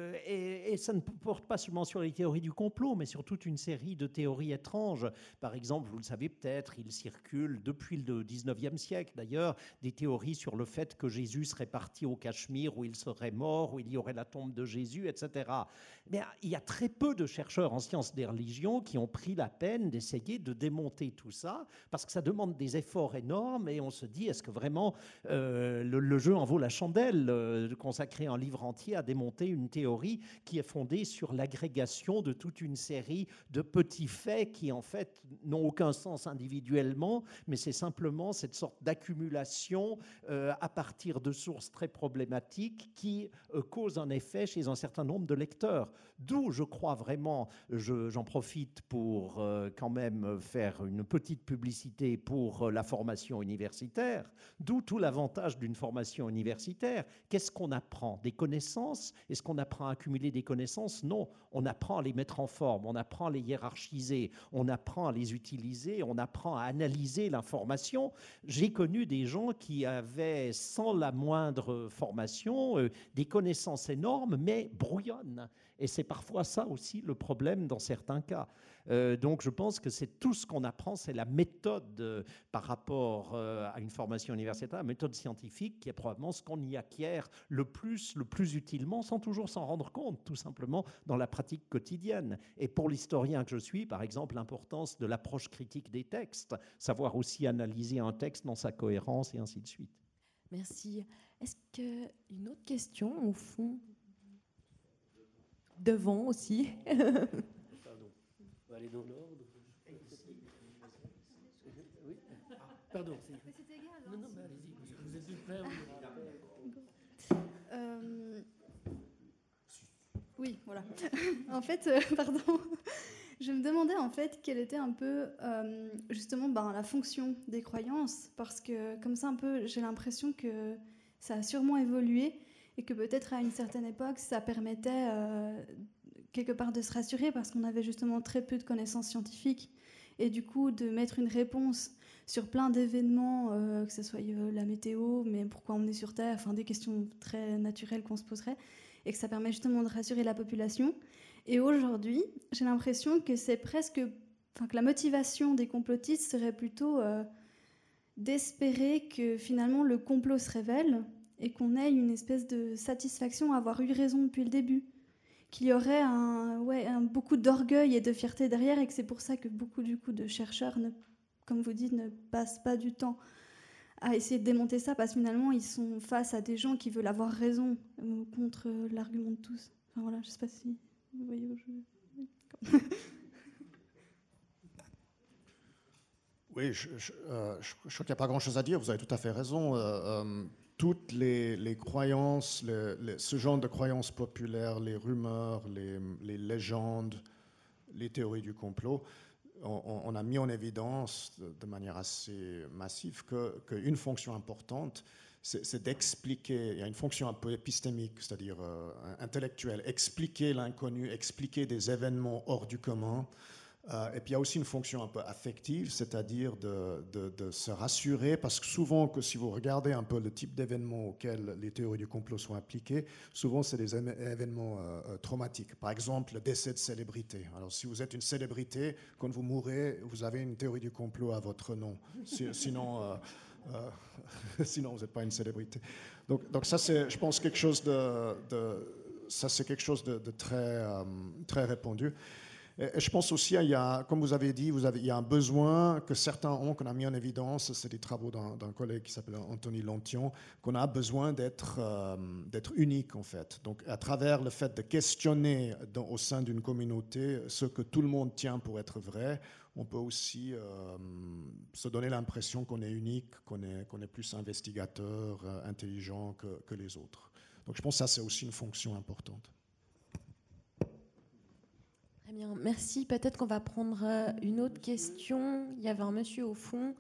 et ça ne porte pas seulement sur les théories du complot, mais sur toute une série de théories étranges. Par exemple, vous le savez peut-être, il circule depuis le 19e siècle d'ailleurs des théories sur le fait que Jésus serait parti au Cachemire, où il serait mort, où il y aurait la tombe de Jésus, etc. Mais il y a très peu de chercheurs en sciences des religions qui ont pris la peine d'essayer de démonter tout ça, parce que ça demande des efforts énormes, et on se dit, est-ce que vraiment le jeu en vaut la chandelle de consacrer un livre entier à démonter une théorie qui est fondée sur l'agrégation de toute une série de petits faits qui, en fait, n'ont aucun sens individuellement, mais c'est simplement cette sorte d'accumulation à partir de sources très problématiques qui causent un effet chez un certain nombre de lecteurs. D'où, je crois vraiment, j'en profite pour quand même faire une petite publicité pour la formation universitaire, d'où tout l'avantage d'une formation universitaire. Qu'est-ce qu'on apprend? Des connaissances? Est-ce qu'on apprend à accumuler des connaissances? Non, on apprend à les mettre en forme, on apprend à les hiérarchiser, on apprend à les utiliser, on apprend à analyser l'information. J'ai connu des gens qui avaient, sans la moindre formation, des connaissances énormes, mais brouillonnes. Et c'est parfois ça aussi le problème dans certains cas. Donc je pense que c'est tout ce qu'on apprend, c'est la méthode par rapport à une formation universitaire, la méthode scientifique qui est probablement ce qu'on y acquiert le plus utilement, sans toujours s'en rendre compte, tout simplement dans la pratique quotidienne. Et pour l'historien que je suis, par exemple, l'importance de l'approche critique des textes, savoir aussi analyser un texte dans sa cohérence et ainsi de suite. Merci. Est-ce qu'une autre question au fond? Devant aussi. Pardon. On va aller dans l'ordre. Oui. Pardon. C'était égal. Non, non, mais allez-y. Vous êtes plus près. Oui, voilà. En fait, pardon. Je me demandais en fait quelle était un peu justement la fonction des croyances, parce que comme ça un peu, j'ai l'impression que ça a sûrement évolué et que peut-être à une certaine époque, ça permettait quelque part de se rassurer parce qu'on avait justement très peu de connaissances scientifiques et du coup de mettre une réponse sur plein d'événements, que ce soit la météo, mais pourquoi on est sur Terre, enfin des questions très naturelles qu'on se poserait, et que ça permet justement de rassurer la population. Et aujourd'hui, j'ai l'impression que c'est presque, que la motivation des complotistes serait plutôt d'espérer que finalement le complot se révèle et qu'on ait une espèce de satisfaction à avoir eu raison depuis le début, qu'il y aurait beaucoup d'orgueil et de fierté derrière, et que c'est pour ça que beaucoup du coup de chercheurs, comme vous dites, ne passent pas du temps à essayer de démonter ça, parce que finalement ils sont face à des gens qui veulent avoir raison contre l'argument de tous. Enfin voilà, je sais pas si vous voyez où je... Oui, je crois qu'il n'y a pas grand-chose à dire, vous avez tout à fait raison. Toutes les croyances, ce genre de croyances populaires, les rumeurs, les légendes, les théories du complot, on a mis en évidence de manière assez massive qu'une fonction importante, c'est d'expliquer, il y a une fonction un peu épistémique, c'est-à-dire intellectuelle, expliquer l'inconnu, expliquer des événements hors du commun. Et puis il y a aussi une fonction un peu affective, c'est-à-dire de se rassurer, parce que souvent, si vous regardez un peu le type d'événements auxquels les théories du complot sont appliquées, souvent c'est des événements traumatiques. Par exemple, le décès de célébrité. Alors si vous êtes une célébrité, quand vous mourrez, vous avez une théorie du complot à votre nom. Sinon, sinon vous n'êtes pas une célébrité. Donc ça, c'est, je pense, quelque chose de très, très répandu. Et je pense aussi, comme vous avez dit, il y a un besoin que certains ont, qu'on a mis en évidence, c'est des travaux d'un collègue qui s'appelle Anthony Lantion, qu'on a besoin d'être unique en fait. Donc à travers le fait de questionner au sein d'une communauté ce que tout le monde tient pour être vrai, on peut aussi se donner l'impression qu'on est unique, qu'on est plus investigateur, intelligent que les autres. Donc je pense que ça, c'est aussi une fonction importante. Très bien, merci. Peut-être qu'on va prendre une autre question. Il y avait un monsieur au fond.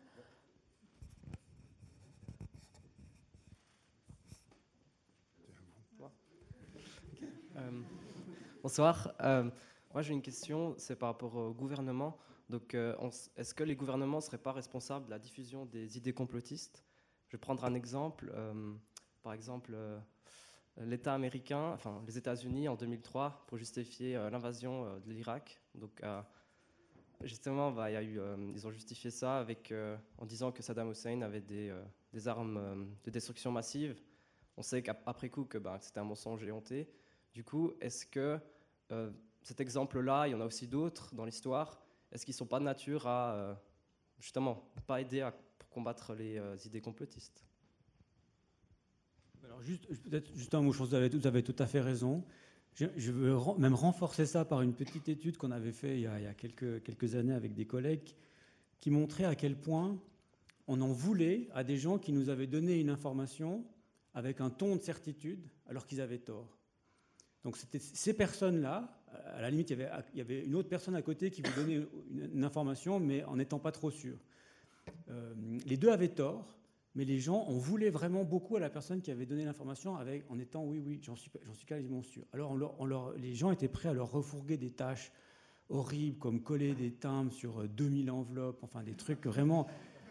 Bonsoir. Moi, j'ai une question, c'est par rapport au gouvernement. Donc, est-ce que les gouvernements ne seraient pas responsables de la diffusion des idées complotistes? Je vais prendre un exemple. Par exemple, l'État américain, enfin les États-Unis en 2003, pour justifier l'invasion de l'Irak. Donc, justement, ils ont justifié ça en disant que Saddam Hussein avait des armes de destruction massive. On sait qu'après coup que c'était un mensonge éhonté. Du coup, est-ce que cet exemple-là, il y en a aussi d'autres dans l'histoire, est-ce qu'ils ne sont pas de nature à, justement, pas aider pour combattre les idées complotistes? Alors peut-être juste un mot, je pense que vous avez tout à fait raison. Je veux même renforcer ça par une petite étude qu'on avait fait il y a quelques années avec des collègues qui montrait à quel point on en voulait à des gens qui nous avaient donné une information avec un ton de certitude alors qu'ils avaient tort. Donc c'était ces personnes-là, à la limite il y avait une autre personne à côté qui vous donnait une information mais en n'étant pas trop sûr. Les deux avaient tort, mais les gens en voulaient vraiment beaucoup à la personne qui avait donné l'information en étant oui, j'en suis quasiment sûr. Alors les gens étaient prêts à leur refourguer des tâches horribles comme coller des timbres sur 2000 enveloppes, enfin des trucs vraiment...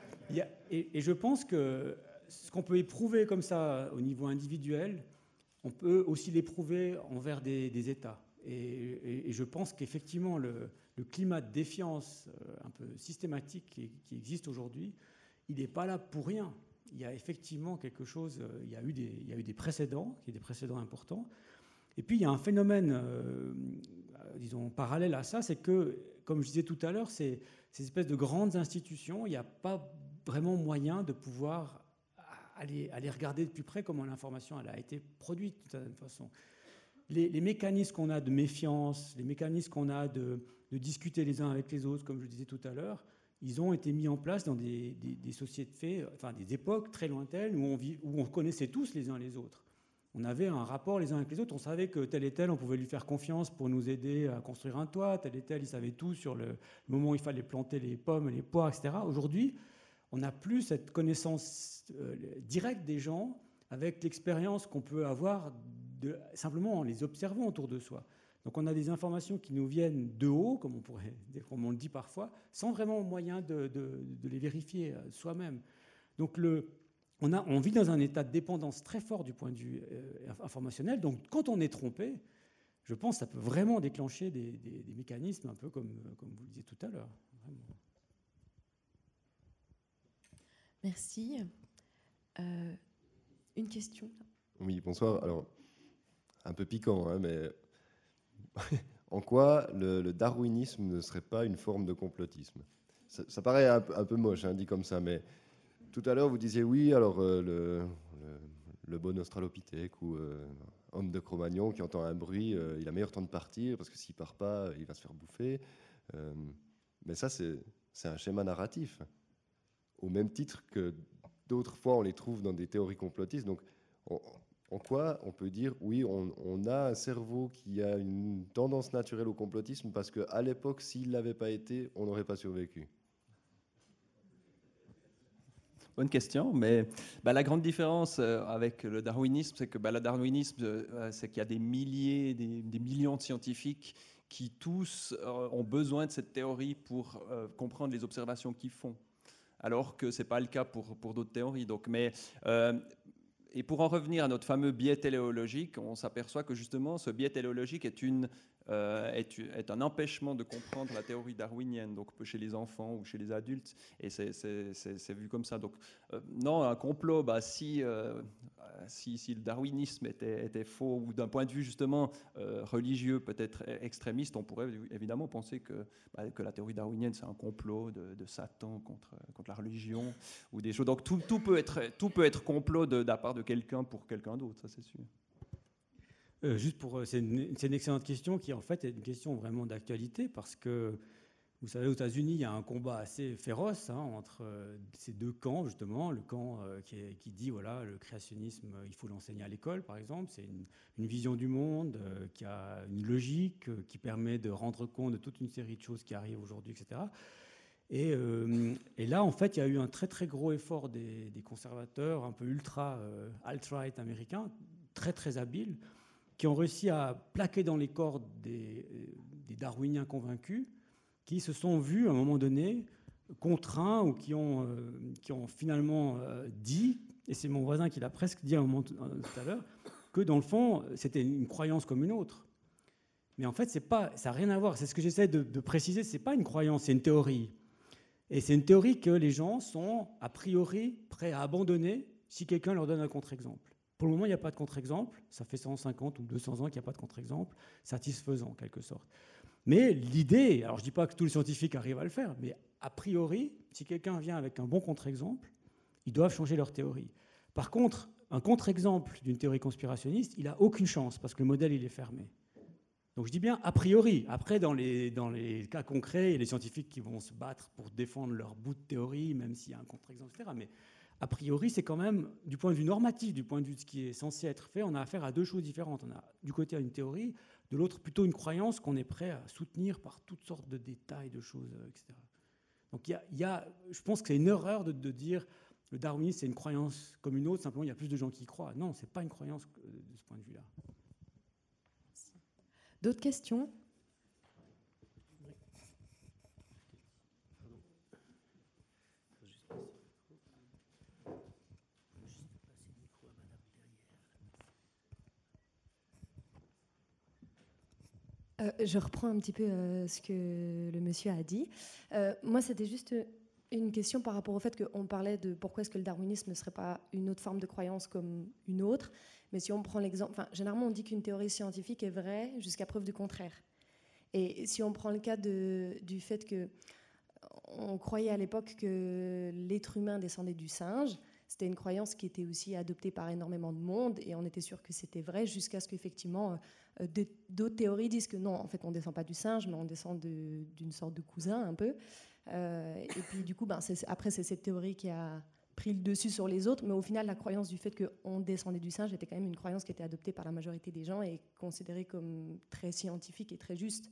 Et je pense que ce qu'on peut éprouver comme ça au niveau individuel, on peut aussi l'éprouver envers des États. Et je pense qu'effectivement, le climat de défiance un peu systématique qui existe aujourd'hui, il n'est pas là pour rien. Il y a effectivement quelque chose, il y a eu des précédents, des précédents importants. Et puis, il y a un phénomène, disons, parallèle à ça, c'est que, comme je disais tout à l'heure, ces espèces de grandes institutions, il n'y a pas vraiment moyen de pouvoir aller regarder de plus près comment l'information elle a été produite d'une certaine façon. Les mécanismes qu'on a de méfiance, les mécanismes qu'on a de discuter les uns avec les autres, comme je le disais tout à l'heure, ils ont été mis en place dans des sociétés, enfin des époques très lointaines où on connaissait tous les uns les autres. On avait un rapport les uns avec les autres, on savait que tel et tel, on pouvait lui faire confiance pour nous aider à construire un toit, tel et tel, il savait tout sur le moment où il fallait planter les pommes, les poires, etc. Aujourd'hui, on n'a plus cette connaissance directe des gens avec l'expérience qu'on peut avoir simplement en les observant autour de soi. Donc on a des informations qui nous viennent de haut, comme on le dit parfois, sans vraiment moyen de les vérifier soi-même. Donc on vit dans un état de dépendance très fort du point de vue informationnel. Donc quand on est trompé, je pense que ça peut vraiment déclencher des mécanismes un peu comme vous le disiez tout à l'heure. Vraiment. Merci. Une question? Oui, bonsoir. Alors, un peu piquant, hein, mais en quoi le darwinisme ne serait pas une forme de complotisme? Ça paraît un peu moche, hein, dit comme ça, mais tout à l'heure, vous disiez oui, alors le bon australopithèque ou homme de Cro-Magnon qui entend un bruit, il a meilleur temps de partir parce que s'il part pas, il va se faire bouffer. Mais ça, c'est un schéma narratif. Au même titre que d'autres fois, on les trouve dans des théories complotistes. Donc, en quoi on peut dire, oui, on a un cerveau qui a une tendance naturelle au complotisme parce qu'à l'époque, s'il ne l'avait pas été, on n'aurait pas survécu? Bonne question, mais la grande différence avec le darwinisme, c'est que le darwinisme, c'est qu'il y a des milliers, des millions de scientifiques qui tous ont besoin de cette théorie pour comprendre les observations qu'ils font, alors que ce n'est pas le cas pour d'autres théories. Donc, et pour en revenir à notre fameux biais téléologique, on s'aperçoit que justement ce biais téléologique est un empêchement de comprendre la théorie darwinienne, donc chez les enfants ou chez les adultes, et c'est vu comme ça. Donc non, un complot, si le darwinisme était faux, ou d'un point de vue justement religieux, peut-être extrémiste, on pourrait évidemment penser que la théorie darwinienne c'est un complot de Satan contre la religion, ou des choses. Donc tout peut être complot de la part de quelqu'un pour quelqu'un d'autre, ça c'est sûr. C'est une excellente question qui en fait est une question vraiment d'actualité parce que vous savez, aux États-Unis, il y a un combat assez féroce entre ces deux camps, justement. Le camp qui dit, voilà, le créationnisme, il faut l'enseigner à l'école, par exemple. C'est une vision du monde qui a une logique, qui permet de rendre compte de toute une série de choses qui arrivent aujourd'hui, etc. Et là, en fait, il y a eu un très, très gros effort des conservateurs, un peu alt-right américains, très, très habiles, qui ont réussi à plaquer dans les cordes des darwiniens convaincus, qui se sont vus à un moment donné contraints ou qui ont finalement dit, et c'est mon voisin qui l'a presque dit à un moment tout à l'heure, que dans le fond, c'était une croyance comme une autre. Mais en fait, ça n'a rien à voir. C'est ce que j'essaie de préciser. Ce n'est pas une croyance, c'est une théorie. Et c'est une théorie que les gens sont a priori prêts à abandonner si quelqu'un leur donne un contre-exemple. Pour le moment, il n'y a pas de contre-exemple. Ça fait 150 ou 200 ans qu'il n'y a pas de contre-exemple satisfaisant, en quelque sorte. Mais l'idée, alors je ne dis pas que tous les scientifiques arrivent à le faire, mais a priori, si quelqu'un vient avec un bon contre-exemple, ils doivent changer leur théorie. Par contre, un contre-exemple d'une théorie conspirationniste, il n'a aucune chance parce que le modèle, il est fermé. Donc je dis bien a priori. Après, dans les cas concrets, il y a les scientifiques qui vont se battre pour défendre leur bout de théorie, même s'il y a un contre-exemple, etc. Mais a priori, c'est quand même, du point de vue normatif, du point de vue de ce qui est censé être fait, on a affaire à deux choses différentes. On a du côté une théorie, de l'autre plutôt une croyance qu'on est prêt à soutenir par toutes sortes de détails, de choses, etc. Donc je pense que c'est une erreur de dire le darwinisme c'est une croyance comme une autre, simplement il y a plus de gens qui y croient. Non, ce n'est pas une croyance de ce point de vue-là. D'autres questions ? Je reprends un petit peu ce que le monsieur a dit. Moi, c'était juste une question par rapport au fait qu'on parlait de pourquoi est-ce que le darwinisme ne serait pas une autre forme de croyance comme une autre. Mais si on prend l'exemple, généralement on dit qu'une théorie scientifique est vraie jusqu'à preuve du contraire. Et si on prend le cas du fait qu'on croyait à l'époque que l'être humain descendait du singe, c'était une croyance qui était aussi adoptée par énormément de monde et on était sûr que c'était vrai jusqu'à ce qu'effectivement d'autres théories disent que non, en fait on ne descend pas du singe mais on descend d'une sorte de cousin un peu. Et puis du coup, après c'est cette théorie qui a pris le dessus sur les autres, mais au final la croyance du fait qu'on descendait du singe était quand même une croyance qui était adoptée par la majorité des gens et considérée comme très scientifique et très juste.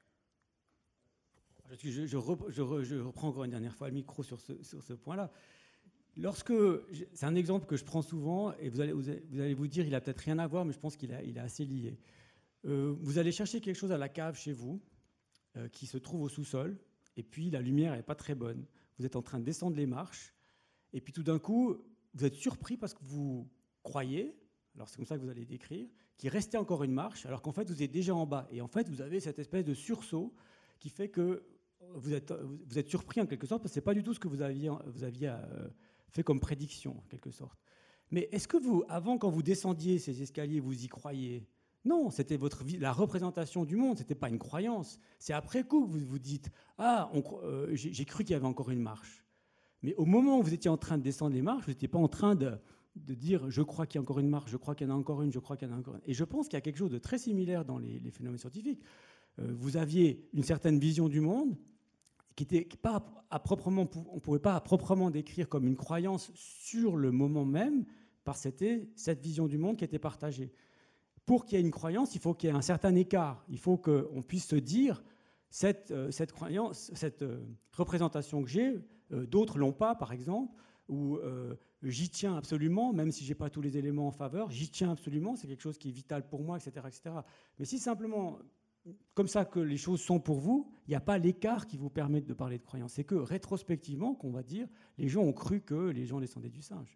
Je reprends encore une dernière fois le micro sur ce point-là. C'est un exemple que je prends souvent et vous allez vous dire il a peut-être rien à voir, mais je pense qu'il est assez lié. Vous allez chercher quelque chose à la cave chez vous qui se trouve au sous-sol et puis la lumière n'est pas très bonne. Vous êtes en train de descendre les marches et puis tout d'un coup vous êtes surpris parce que vous croyez, alors c'est comme ça que vous allez décrire, qu'il restait encore une marche alors qu'en fait vous êtes déjà en bas et en fait vous avez cette espèce de sursaut qui fait que vous êtes surpris en quelque sorte parce que ce n'est pas du tout ce que vous aviez fait comme prédiction, en quelque sorte. Mais est-ce que vous, avant, quand vous descendiez ces escaliers, vous y croyiez ? Non, c'était la représentation du monde, ce n'était pas une croyance. C'est après coup que vous vous dites « Ah, j'ai cru qu'il y avait encore une marche ». Mais au moment où vous étiez en train de descendre les marches, vous n'étiez pas en train de dire « Je crois qu'il y a encore une marche, je crois qu'il y en a encore une, je crois qu'il y en a encore une ». Et je pense qu'il y a quelque chose de très similaire dans les phénomènes scientifiques. Vous aviez une certaine vision du monde, qui n'était pas on ne pouvait pas à proprement décrire comme une croyance sur le moment même, parce que c'était cette vision du monde qui était partagée. Pour qu'il y ait une croyance, il faut qu'il y ait un certain écart. Il faut qu'on puisse se dire cette croyance, cette représentation que j'ai, d'autres l'ont pas, par exemple, ou j'y tiens absolument, même si j'ai pas tous les éléments en faveur, j'y tiens absolument, c'est quelque chose qui est vital pour moi, etc., etc. Mais si simplement comme ça que les choses sont pour vous, il n'y a pas l'écart qui vous permet de parler de croyance. C'est que rétrospectivement, qu'on va dire, les gens ont cru que les gens descendaient du singe.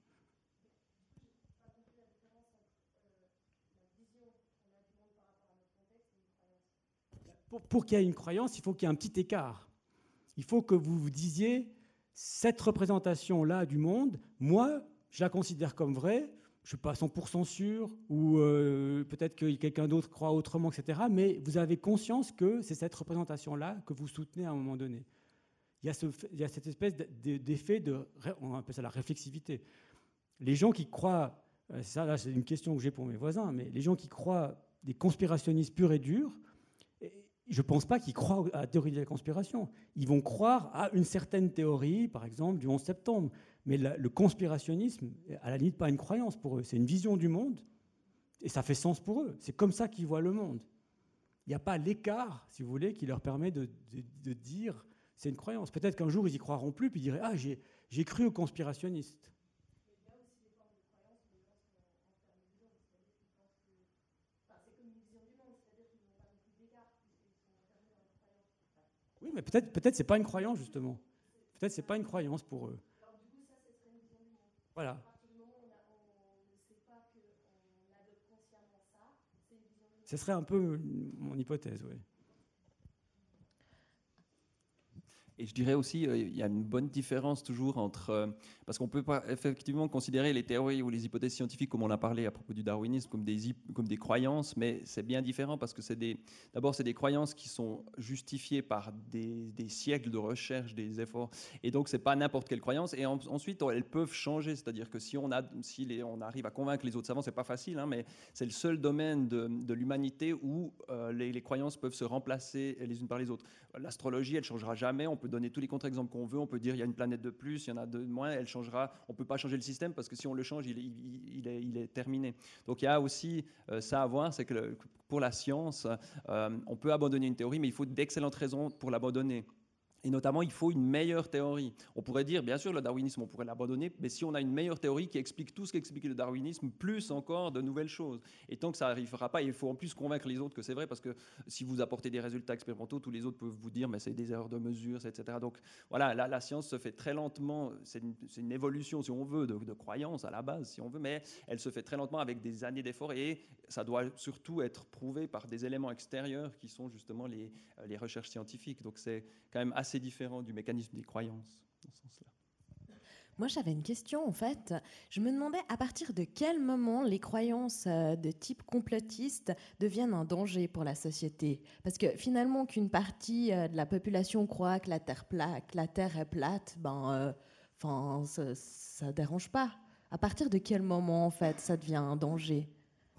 Pour qu'il y ait une croyance, il faut qu'il y ait un petit écart. Il faut que vous vous disiez, cette représentation-là du monde, moi, je la considère comme vraie, je ne suis pas 100% sûr, ou peut-être que quelqu'un d'autre croit autrement, etc. Mais vous avez conscience que c'est cette représentation-là que vous soutenez à un moment donné. Il y a cette espèce d'effet on appelle ça la réflexivité. Les gens qui croient, ça là c'est une question que j'ai pour mes voisins, mais les gens qui croient des conspirationnistes purs et durs, je ne pense pas qu'ils croient à la théorie de la conspiration. Ils vont croire à une certaine théorie, par exemple, du 11 septembre. Mais le conspirationnisme, à la limite, pas une croyance pour eux. C'est une vision du monde et ça fait sens pour eux. C'est comme ça qu'ils voient le monde. Il n'y a pas l'écart, si vous voulez, qui leur permet de dire c'est une croyance. Peut-être qu'un jour, ils y croiront plus puis ils diraient « Ah, j'ai cru aux conspirationnistes ». Oui, mais peut-être c'est pas une croyance, justement. Peut-être c'est pas une croyance pour eux. Voilà. Ce serait un peu mon hypothèse, oui. Et je dirais aussi, il y a une bonne différence toujours entre... parce qu'on peut pas effectivement considérer les théories ou les hypothèses scientifiques, comme on a parlé à propos du darwinisme, comme des croyances, mais c'est bien différent parce que d'abord, c'est des croyances qui sont justifiées par des siècles de recherche, des efforts. Et donc, c'est pas n'importe quelle croyance. Et ensuite, elles peuvent changer. C'est-à-dire que si on arrive à convaincre les autres savants, c'est pas facile, hein, mais c'est le seul domaine de l'humanité où les croyances peuvent se remplacer les unes par les autres. L'astrologie, elle changera jamais. On peut donner tous les contre-exemples qu'on veut. On peut dire il y a une planète de plus, il y en a deux de moins. Elle changera. On peut pas changer le système parce que si on le change, il est terminé. Donc il y a aussi ça à voir, c'est que pour la science, on peut abandonner une théorie, mais il faut d'excellentes raisons pour l'abandonner. Et notamment, il faut une meilleure théorie. On pourrait dire, bien sûr, le darwinisme, on pourrait l'abandonner, mais si on a une meilleure théorie qui explique tout ce qu'explique le darwinisme, plus encore de nouvelles choses. Et tant que ça n'arrivera pas, il faut en plus convaincre les autres que c'est vrai, parce que si vous apportez des résultats expérimentaux, tous les autres peuvent vous dire, mais c'est des erreurs de mesure, etc. Donc voilà, la science se fait très lentement. C'est une évolution, si on veut, de croyance à la base, si on veut, mais elle se fait très lentement avec des années d'efforts, et ça doit surtout être prouvé par des éléments extérieurs qui sont justement les recherches scientifiques. Donc c'est quand même assez différent du mécanisme des croyances dans ce sens-là. Moi, j'avais une question, en fait. Je me demandais à partir de quel moment les croyances de type complotiste deviennent un danger pour la société. Parce que finalement, qu'une partie de la population croit que la Terre est plate, ça dérange pas. À partir de quel moment, en fait, ça devient un danger ?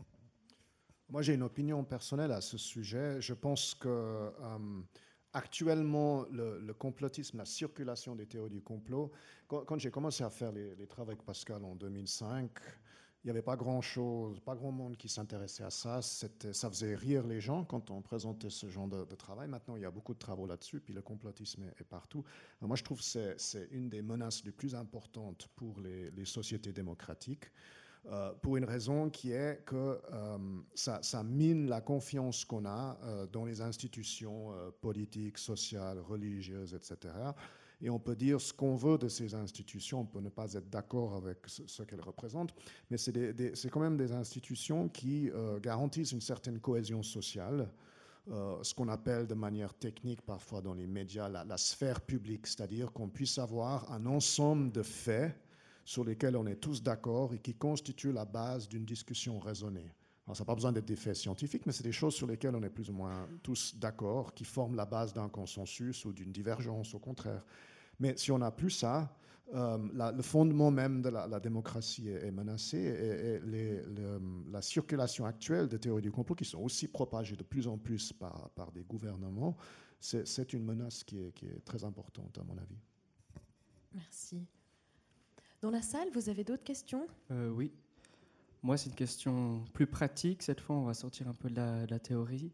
Moi, j'ai une opinion personnelle à ce sujet. Je pense que actuellement, le complotisme, la circulation des théories du complot, quand j'ai commencé à faire les travaux avec Pascal en 2005, il n'y avait pas grand-chose, pas grand monde qui s'intéressait à ça. Ça faisait rire les gens quand on présentait ce genre de travail. Maintenant, il y a beaucoup de travaux là-dessus, puis le complotisme est partout. Alors moi, je trouve que c'est une des menaces les plus importantes pour les sociétés démocratiques. Pour une raison qui est que ça mine la confiance qu'on a dans les institutions politiques, sociales, religieuses, etc. Et on peut dire ce qu'on veut de ces institutions, on peut ne pas être d'accord avec ce qu'elles représentent, mais c'est quand même des institutions qui garantissent une certaine cohésion sociale, ce qu'on appelle de manière technique parfois dans les médias la sphère publique, c'est-à-dire qu'on puisse avoir un ensemble de faits sur lesquels on est tous d'accord et qui constituent la base d'une discussion raisonnée. Alors, ça n'a pas besoin d'être des faits scientifiques, mais c'est des choses sur lesquelles on est plus ou moins tous d'accord, qui forment la base d'un consensus ou d'une divergence, au contraire. Mais si on n'a plus ça, le fondement même de la démocratie est menacé, et la circulation actuelle des théories du complot, qui sont aussi propagées de plus en plus par des gouvernements, c'est une menace qui est très importante, à mon avis. Merci. Dans la salle, vous avez d'autres questions ? Oui. Moi, c'est une question plus pratique. Cette fois, on va sortir un peu de la théorie.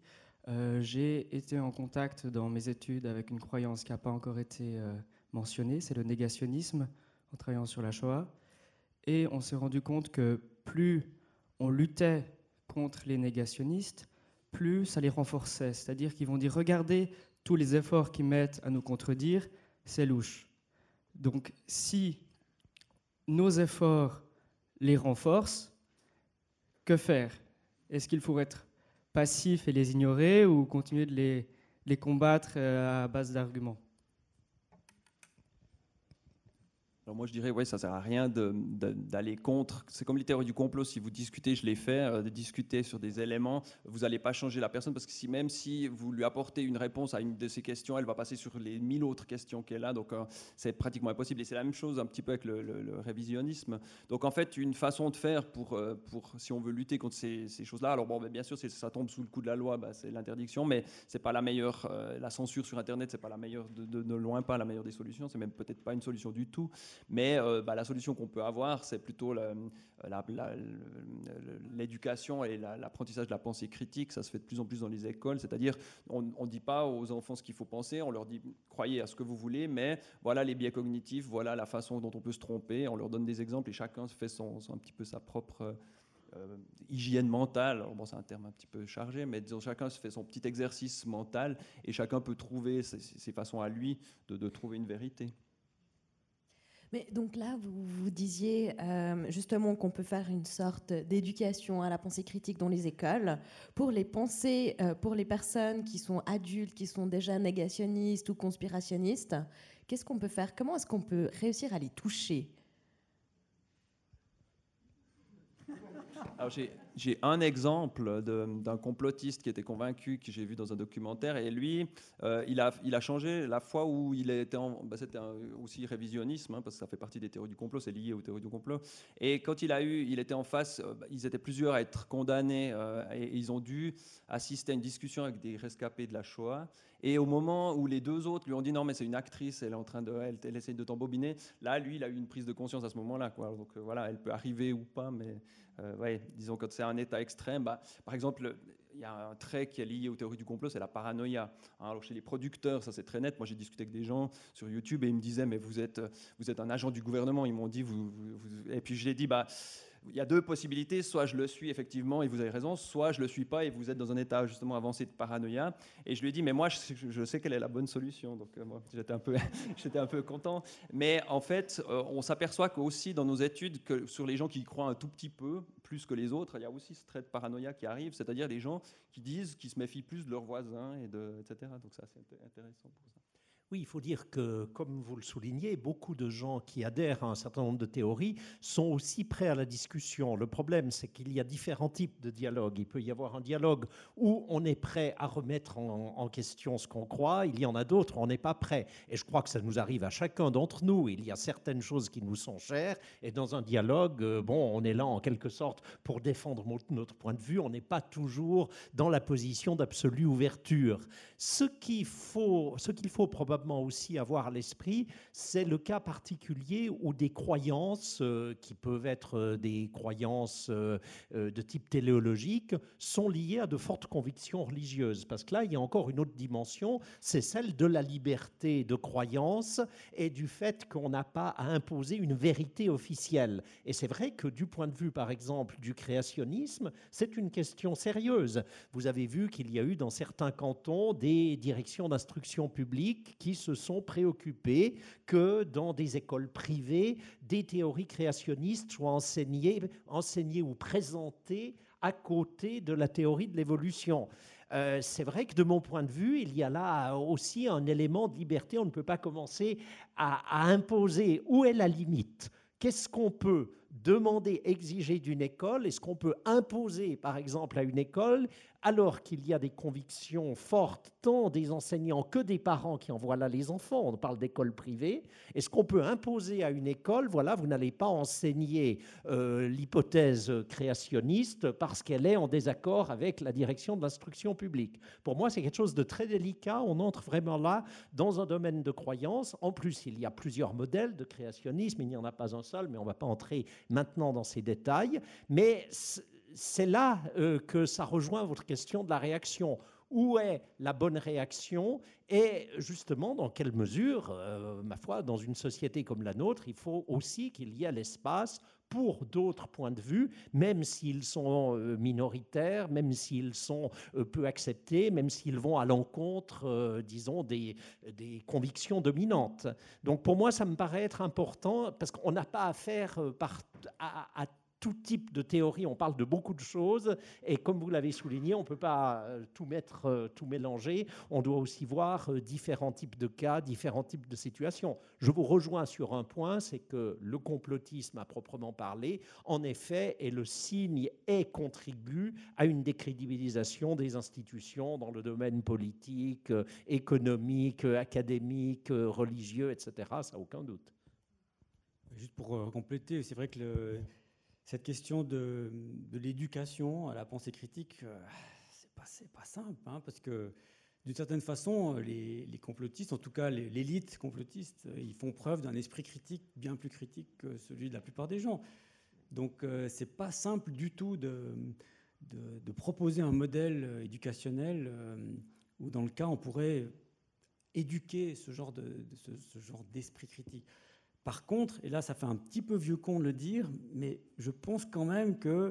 J'ai été en contact dans mes études avec une croyance qui n'a pas encore été mentionnée, c'est le négationnisme, en travaillant sur la Shoah. Et on s'est rendu compte que plus on luttait contre les négationnistes, plus ça les renforçait. C'est-à-dire qu'ils vont dire, regardez tous les efforts qu'ils mettent à nous contredire, c'est louche. Donc, si nos efforts les renforcent, que faire ? Est-ce qu'il faut être passif et les ignorer ou continuer de les combattre à base d'arguments ? Alors moi je dirais, ouais, ça ne sert à rien d'aller contre. C'est comme les théories du complot, si vous discutez, je l'ai fait, de discuter sur des éléments, vous n'allez pas changer la personne, parce que même si vous lui apportez une réponse à une de ces questions, elle va passer sur les 1000 autres questions qu'elle a, donc c'est pratiquement impossible. Et c'est la même chose un petit peu avec le révisionnisme. Donc en fait, une façon de faire pour si on veut lutter contre ces choses-là, alors bon, bien sûr, ça tombe sous le coup de la loi, c'est l'interdiction, mais c'est pas la meilleure, la censure sur Internet, c'est pas la meilleure, de loin pas la meilleure des solutions, c'est même peut-être pas une solution du tout. Mais la solution qu'on peut avoir, c'est plutôt l'éducation et l'apprentissage de la pensée critique. Ça se fait de plus en plus dans les écoles. C'est-à-dire, on ne dit pas aux enfants ce qu'il faut penser. On leur dit, croyez à ce que vous voulez, mais voilà les biais cognitifs, voilà la façon dont on peut se tromper. On leur donne des exemples et chacun fait un petit peu sa propre hygiène mentale. Alors bon, c'est un terme un petit peu chargé, mais disons, chacun se fait son petit exercice mental et chacun peut trouver ses façons à lui de trouver une vérité. Mais donc là, vous disiez justement qu'on peut faire une sorte d'éducation à la pensée critique dans les écoles pour les pensées, pour les personnes qui sont adultes, qui sont déjà négationnistes ou conspirationnistes. Qu'est-ce qu'on peut faire? Comment est-ce qu'on peut réussir à les toucher? Alors j'ai un exemple d'un complotiste qui était convaincu, que j'ai vu dans un documentaire, et lui, il a changé la fois où il était c'était aussi révisionnisme, hein, parce que ça fait partie des théories du complot, c'est lié aux théories du complot. Et quand il était en face, ils étaient plusieurs à être condamnés, et ils ont dû assister à une discussion avec des rescapés de la Shoah. Et au moment où les deux autres lui ont dit non mais c'est une actrice, elle est en train elle essaye de t'embobiner, là lui il a eu une prise de conscience à ce moment-là, quoi. Donc voilà, elle peut arriver ou pas, mais ouais, disons quand c'est un état extrême, par exemple il y a un trait qui est lié aux théories du complot, c'est la paranoïa. Alors chez les producteurs, ça c'est très net. Moi j'ai discuté avec des gens sur YouTube et ils me disaient mais vous êtes un agent du gouvernement. Ils m'ont dit et puis je l'ai dit il y a deux possibilités, soit je le suis effectivement et vous avez raison, soit je le suis pas et vous êtes dans un état justement avancé de paranoïa. Et je lui ai dit mais moi je sais quelle est la bonne solution. Donc moi j'étais un peu content. Mais en fait on s'aperçoit qu'aussi dans nos études que sur les gens qui y croient un tout petit peu plus que les autres, il y a aussi ce trait de paranoïa qui arrive, c'est-à-dire les gens qui se méfient plus de leurs voisins etc. Donc ça c'est intéressant pour ça. Oui, il faut dire que, comme vous le soulignez, beaucoup de gens qui adhèrent à un certain nombre de théories sont aussi prêts à la discussion. Le problème, c'est qu'il y a différents types de dialogues. Il peut y avoir un dialogue où on est prêt à remettre en question ce qu'on croit. Il y en a d'autres où on n'est pas prêt. Et je crois que ça nous arrive à chacun d'entre nous. Il y a certaines choses qui nous sont chères. Et dans un dialogue, on est là en quelque sorte pour défendre notre point de vue. On n'est pas toujours dans la position d'absolue ouverture. Ce qu'il faut probablement aussi avoir à l'esprit, c'est le cas particulier où des croyances, qui peuvent être des croyances de type téléologique, sont liées à de fortes convictions religieuses. Parce que là, il y a encore une autre dimension, c'est celle de la liberté de croyance et du fait qu'on n'a pas à imposer une vérité officielle. Et c'est vrai que du point de vue, par exemple, du créationnisme, c'est une question sérieuse. Vous avez vu qu'il y a eu dans certains cantons des directions d'instruction publique qui se sont préoccupés que dans des écoles privées, des théories créationnistes soient enseignées ou présentées à côté de la théorie de l'évolution. C'est vrai que de mon point de vue, il y a là aussi un élément de liberté. On ne peut pas commencer à imposer où est la limite. Qu'est-ce qu'on peut demander, exiger d'une école? Est-ce qu'on peut imposer, par exemple, à une école, alors qu'il y a des convictions fortes, tant des enseignants que des parents qui envoient là les enfants, on parle d'école privée, est-ce qu'on peut imposer à une école, voilà, vous n'allez pas enseigner l'hypothèse créationniste parce qu'elle est en désaccord avec la direction de l'instruction publique? Pour moi, c'est quelque chose de très délicat. On entre vraiment là dans un domaine de croyance. En plus, il y a plusieurs modèles de créationnisme. Il n'y en a pas un seul, mais on ne va pas entrer maintenant dans ces détails. Mais c'est là que ça rejoint votre question de la réaction. Où est la bonne réaction? Et justement, dans quelle mesure, ma foi, dans une société comme la nôtre, il faut aussi qu'il y ait l'espace pour d'autres points de vue, même s'ils sont minoritaires, même s'ils sont peu acceptés, même s'ils vont à l'encontre, disons, des convictions dominantes. Donc pour moi, ça me paraît être important, parce qu'on n'a pas affaire à tout type de théorie, on parle de beaucoup de choses, et comme vous l'avez souligné, on ne peut pas tout mélanger, on doit aussi voir différents types de cas, différents types de situations. Je vous rejoins sur un point, c'est que le complotisme à proprement parler, en effet, est le signe et contribue à une décrédibilisation des institutions dans le domaine politique, économique, académique, religieux, etc., ça n'a aucun doute. Juste pour compléter, c'est vrai que cette question de l'éducation à la pensée critique, c'est pas simple, hein, parce que d'une certaine façon, les complotistes, en tout cas l'élite complotiste, ils font preuve d'un esprit critique bien plus critique que celui de la plupart des gens. Donc c'est pas simple du tout de proposer un modèle éducationnel où, dans le cas, on pourrait éduquer ce genre d'esprit critique. Par contre, et là ça fait un petit peu vieux con de le dire, mais je pense quand même qu'il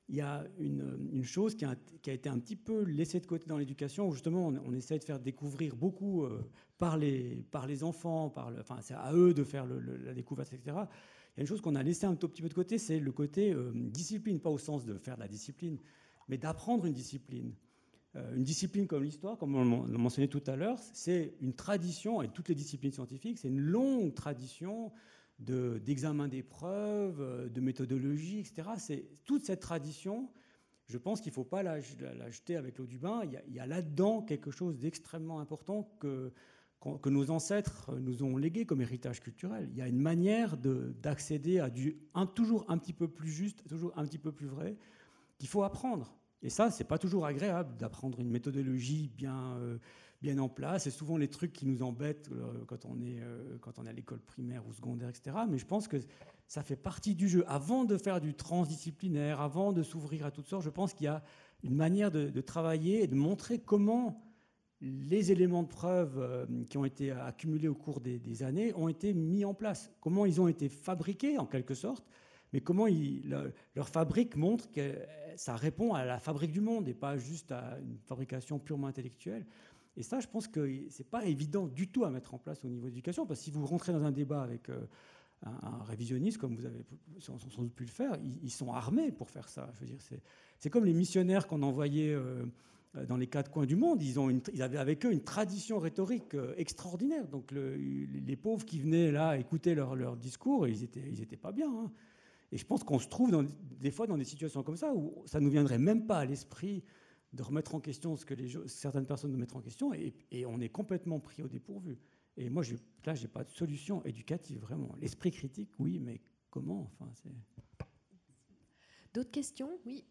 il y a une chose qui a été un petit peu laissée de côté dans l'éducation, où justement on essaie de faire découvrir beaucoup par les enfants, c'est à eux de faire la découverte, etc. Il y a une chose qu'on a laissé un tout petit peu de côté, c'est le côté discipline, pas au sens de faire de la discipline, mais d'apprendre une discipline. Une discipline comme l'histoire, comme on l'a mentionné tout à l'heure, c'est une tradition, et toutes les disciplines scientifiques, c'est une longue tradition d'examen des preuves, de méthodologie, etc. C'est toute cette tradition, je pense qu'il ne faut pas la jeter avec l'eau du bain. Il y a là-dedans quelque chose d'extrêmement important que nos ancêtres nous ont légué comme héritage culturel. Il y a une manière d'accéder à toujours un petit peu plus juste, toujours un petit peu plus vrai, qu'il faut apprendre. Et ça, c'est pas toujours agréable d'apprendre une méthodologie bien en place. C'est souvent les trucs qui nous embêtent quand on est à l'école primaire ou secondaire, etc. Mais je pense que ça fait partie du jeu. Avant de faire du transdisciplinaire, avant de s'ouvrir à toutes sortes, je pense qu'il y a une manière de travailler et de montrer comment les éléments de preuve qui ont été accumulés au cours des années ont été mis en place. Comment ils ont été fabriqués, en quelque sorte, mais comment leur fabrique montre que ça répond à la fabrique du monde et pas juste à une fabrication purement intellectuelle. Et ça, je pense que c'est pas évident du tout à mettre en place au niveau de l'éducation, parce que si vous rentrez dans un débat avec un révisionniste, comme vous avez sans doute pu le faire, ils sont armés pour faire ça. Je veux dire, c'est comme les missionnaires qu'on envoyait dans les quatre coins du monde. Ils avaient avec eux une tradition rhétorique extraordinaire. Donc les pauvres qui venaient là écouter leur discours, ils étaient pas bien. Hein. Et je pense qu'on se trouve des fois dans des situations comme ça où ça ne nous viendrait même pas à l'esprit de remettre en question ce que certaines personnes nous mettent en question, et on est complètement pris au dépourvu. Et moi, là, je n'ai pas de solution éducative, vraiment. L'esprit critique, oui, mais comment ? D'autres questions ? Oui.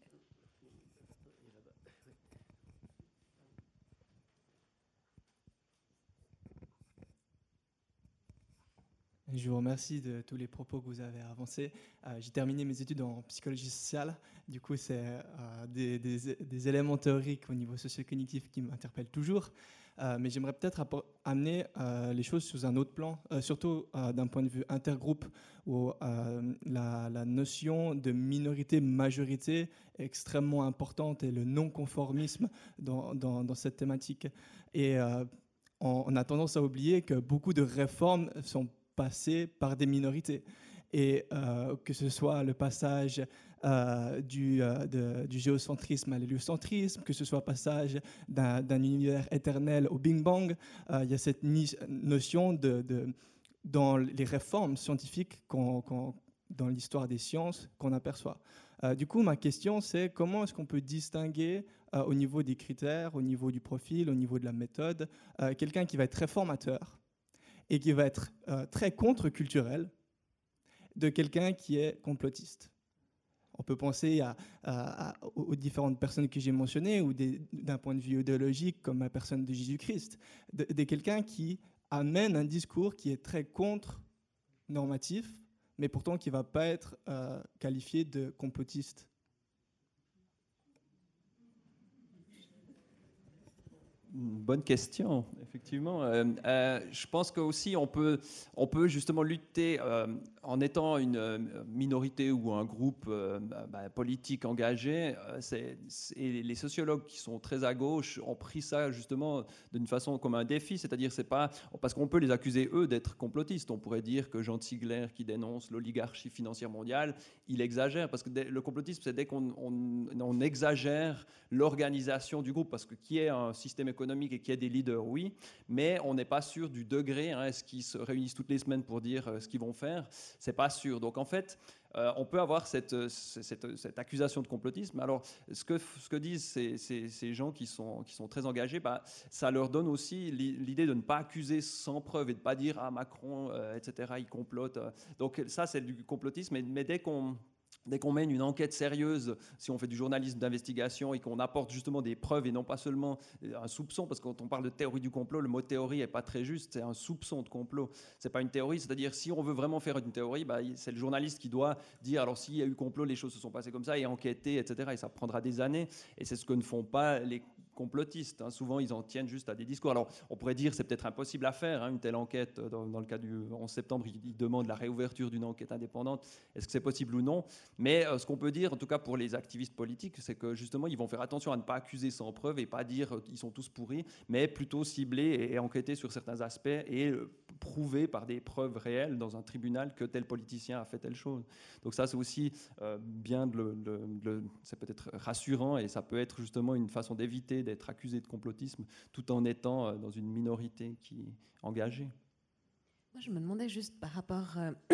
Je vous remercie de tous les propos que vous avez avancés. J'ai terminé mes études en psychologie sociale. Du coup, c'est des éléments théoriques au niveau socio-cognitif qui m'interpellent toujours. Mais j'aimerais peut-être amener les choses sous un autre plan, surtout d'un point de vue intergroupe, où la notion de minorité-majorité est extrêmement importante, et le non-conformisme dans cette thématique. Et on a tendance à oublier que beaucoup de réformes sont passées par des minorités. Et que ce soit le passage du géocentrisme à l'héliocentrisme, que ce soit le passage d'un univers éternel au Big Bang, il y a cette notion dans les réformes scientifiques dans l'histoire des sciences qu'on aperçoit. Du coup, ma question, c'est comment est-ce qu'on peut distinguer au niveau des critères, au niveau du profil, au niveau de la méthode, quelqu'un qui va être très formateur et qui va être très contre-culturel, de quelqu'un qui est complotiste. On peut penser aux différentes personnes que j'ai mentionnées, ou d'un point de vue idéologique, comme la personne de Jésus-Christ, de quelqu'un qui amène un discours qui est très contre-normatif, mais pourtant qui ne va pas être qualifié de complotiste. Bonne question, effectivement. Je pense qu'aussi on peut justement lutter en étant une minorité ou un groupe politique engagé. Et les sociologues qui sont très à gauche ont pris ça justement d'une façon comme un défi, c'est-à-dire c'est pas parce qu'on peut les accuser eux d'être complotistes. On pourrait dire que Jean Ziegler, qui dénonce l'oligarchie financière mondiale, il exagère, parce que le complotisme, c'est dès qu'on exagère l'organisation du groupe, parce que qui est un système économique et qui a des leaders, oui, mais on n'est pas sûr du degré. Est-ce qu'ils se réunissent toutes les semaines pour dire ce qu'ils vont faire? C'est pas sûr. Donc en fait, on peut avoir cette accusation de complotisme. Alors ce que disent ces gens qui sont très engagés, ça leur donne aussi l'idée de ne pas accuser sans preuve et de ne pas dire « Ah, Macron, etc., il complote ». Donc ça, c'est du complotisme. Mais dès qu'on mène une enquête sérieuse, si on fait du journalisme d'investigation et qu'on apporte justement des preuves et non pas seulement un soupçon, parce que quand on parle de théorie du complot, le mot théorie n'est pas très juste, c'est un soupçon de complot, c'est pas une théorie. C'est-à-dire, si on veut vraiment faire une théorie, c'est le journaliste qui doit dire alors s'il y a eu complot, les choses se sont passées comme ça, et enquêter, etc. Et ça prendra des années, et c'est ce que ne font pas les complotistes. Hein. Souvent, ils en tiennent juste à des discours. Alors, on pourrait dire c'est peut-être impossible à faire, hein, une telle enquête. Dans le cas du 11 septembre, ils demandent la réouverture d'une enquête indépendante. Est-ce que c'est possible ou non? Mais ce qu'on peut dire, en tout cas pour les activistes politiques, c'est que justement, ils vont faire attention à ne pas accuser sans preuve et pas dire ils sont tous pourris, mais plutôt cibler et enquêter sur certains aspects et prouver par des preuves réelles dans un tribunal que tel politicien a fait telle chose. Donc ça, c'est aussi bien c'est peut-être rassurant et ça peut être justement une façon d'éviter d'être accusé de complotisme tout en étant dans une minorité qui est engagée. Moi, je me demandais juste par rapport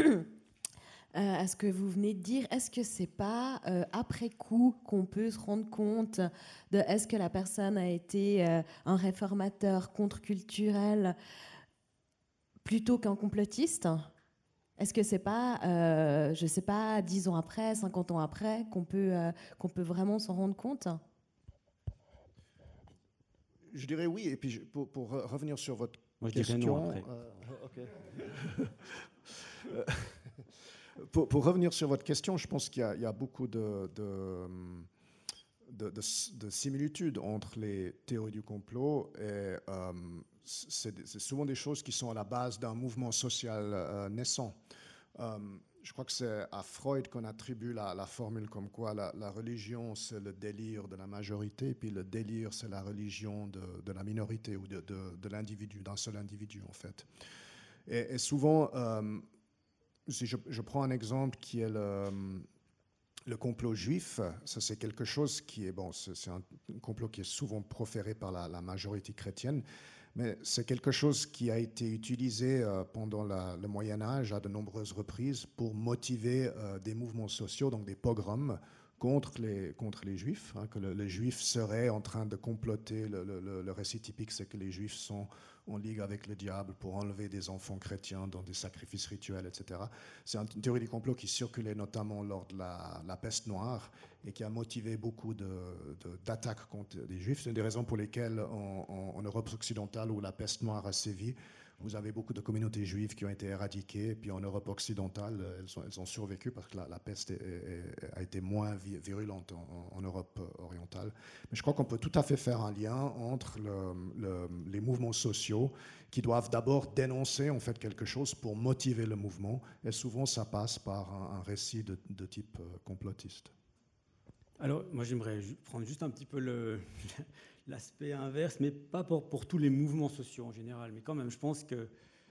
à ce que vous venez de dire, est-ce que c'est pas après coup qu'on peut se rendre compte de est-ce que la personne a été un réformateur contre-culturel plutôt qu'un complotiste? Est-ce que c'est pas, je sais pas, 10 ans après, 50 ans après, qu'on peut vraiment s'en rendre compte? Je dirais oui, et puis pour revenir sur votre Moi, je question... dirais non après. Pour revenir sur votre question, je pense qu'il y a beaucoup de similitudes entre les théories du complot et c'est souvent des choses qui sont à la base d'un mouvement social naissant. Je crois que c'est à Freud qu'on attribue la formule comme quoi la religion, c'est le délire de la majorité, et puis le délire, c'est la religion de la minorité ou de l'individu, d'un seul individu, en fait. Et souvent, si je prends un exemple qui est le complot juif, ça c'est quelque chose qui est, bon, c'est un complot qui est souvent proféré par la majorité chrétienne, mais c'est quelque chose qui a été utilisé pendant le Moyen-Âge à de nombreuses reprises pour motiver des mouvements sociaux, donc des pogroms, contre les juifs, hein, que les juifs seraient en train de comploter. Le récit typique, c'est que les juifs sont en ligue avec le diable pour enlever des enfants chrétiens dans des sacrifices rituels, etc. C'est une théorie du complot qui circulait notamment lors de la peste noire et qui a motivé beaucoup d'attaques contre les juifs. C'est une des raisons pour lesquelles en Europe occidentale, où la peste noire a sévi, vous avez beaucoup de communautés juives qui ont été éradiquées, et puis en Europe occidentale, elles ont survécu parce que la peste a été moins virulente en Europe orientale. Mais je crois qu'on peut tout à fait faire un lien entre les mouvements sociaux qui doivent d'abord dénoncer en fait quelque chose pour motiver le mouvement, et souvent ça passe par un récit de type complotiste. Alors, moi, j'aimerais prendre juste un petit peu l'aspect inverse, mais pas pour tous les mouvements sociaux en général. Mais quand même, je pense que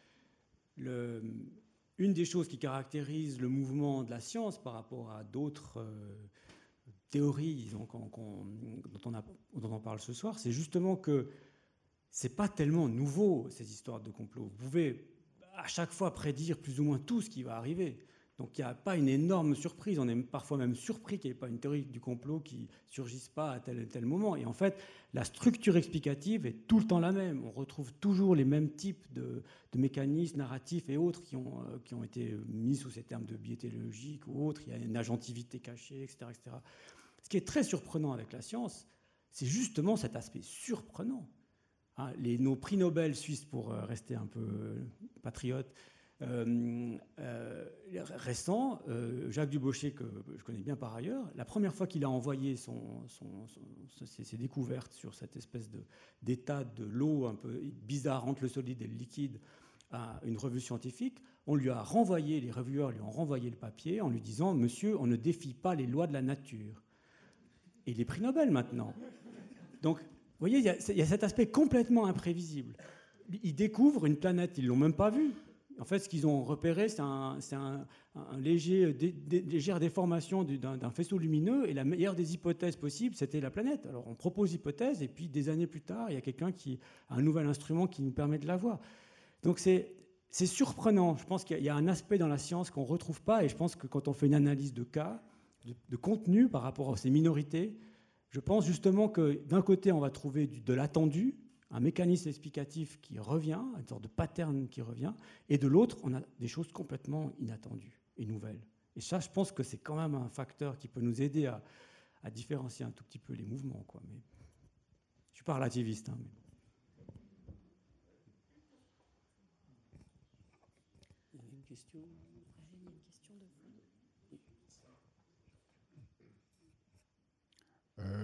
une des choses qui caractérise le mouvement de la science par rapport à d'autres théories dont on parle ce soir, c'est justement que c'est pas tellement nouveau, ces histoires de complot. Vous pouvez à chaque fois prédire plus ou moins tout ce qui va arriver. Donc il n'y a pas une énorme surprise, on est parfois même surpris qu'il n'y ait pas une théorie du complot qui ne surgisse pas à tel moment. Et en fait, la structure explicative est tout le temps la même. On retrouve toujours les mêmes types de mécanismes narratifs et autres qui ont été mis sous ces termes de biais téléologiques ou autres. Il y a une agentivité cachée, etc., etc. Ce qui est très surprenant avec la science, c'est justement cet aspect surprenant. Hein, nos prix Nobel suisses, pour rester un peu patriote, récent, Jacques Dubochet, que je connais bien par ailleurs, la première fois qu'il a envoyé ses découvertes sur cette espèce d'état de l'eau un peu bizarre entre le solide et le liquide à une revue scientifique, les reviewers lui ont renvoyé le papier en lui disant « Monsieur, on ne défie pas les lois de la nature ». Et il est prix Nobel maintenant. Donc, vous voyez, il y a cet aspect complètement imprévisible. Ils découvrent une planète, ils ne l'ont même pas vue. En fait, ce qu'ils ont repéré, c'est une légère déformation d'un faisceau lumineux, et la meilleure des hypothèses possibles, c'était la planète. Alors, on propose l'hypothèse, et puis des années plus tard, il y a quelqu'un qui a un nouvel instrument qui nous permet de la voir. Donc, c'est surprenant. Je pense qu'il y a un aspect dans la science qu'on ne retrouve pas, et je pense que quand on fait une analyse de cas, de contenu par rapport à ces minorités, je pense justement que d'un côté, on va trouver de l'attendu, un mécanisme explicatif qui revient, une sorte de pattern qui revient, et de l'autre, on a des choses complètement inattendues et nouvelles. Et ça, je pense que c'est quand même un facteur qui peut nous aider à différencier un tout petit peu les mouvements, quoi. Mais je ne suis pas relativiste. Hein, mais... Il y avait une question.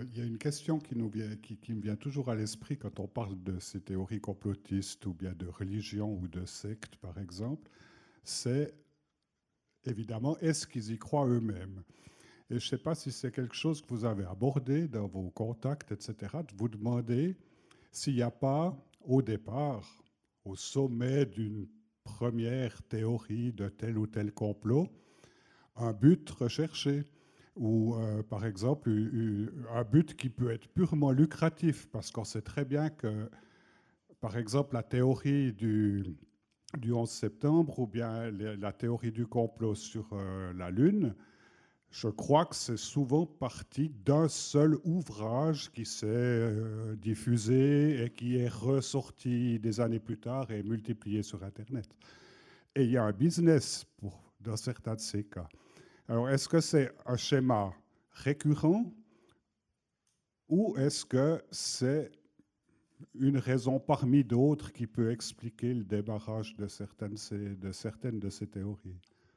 il y a une question qui me vient toujours à l'esprit quand on parle de ces théories complotistes ou bien de religion ou de secte, par exemple. C'est évidemment, est-ce qu'ils y croient eux-mêmes? Et je ne sais pas si c'est quelque chose que vous avez abordé dans vos contacts, etc., de vous demander s'il n'y a pas, au départ, au sommet d'une première théorie de tel ou tel complot, un but recherché, ou par exemple un but qui peut être purement lucratif, parce qu'on sait très bien que, par exemple, la théorie du 11 septembre ou bien la théorie du complot sur la Lune, je crois que c'est souvent parti d'un seul ouvrage qui s'est diffusé et qui est ressorti des années plus tard et multiplié sur Internet. Et il y a un business dans certains de ces cas. Alors, est-ce que c'est un schéma récurrent ou est-ce que c'est une raison parmi d'autres qui peut expliquer le démarrage de certaines de ces théories?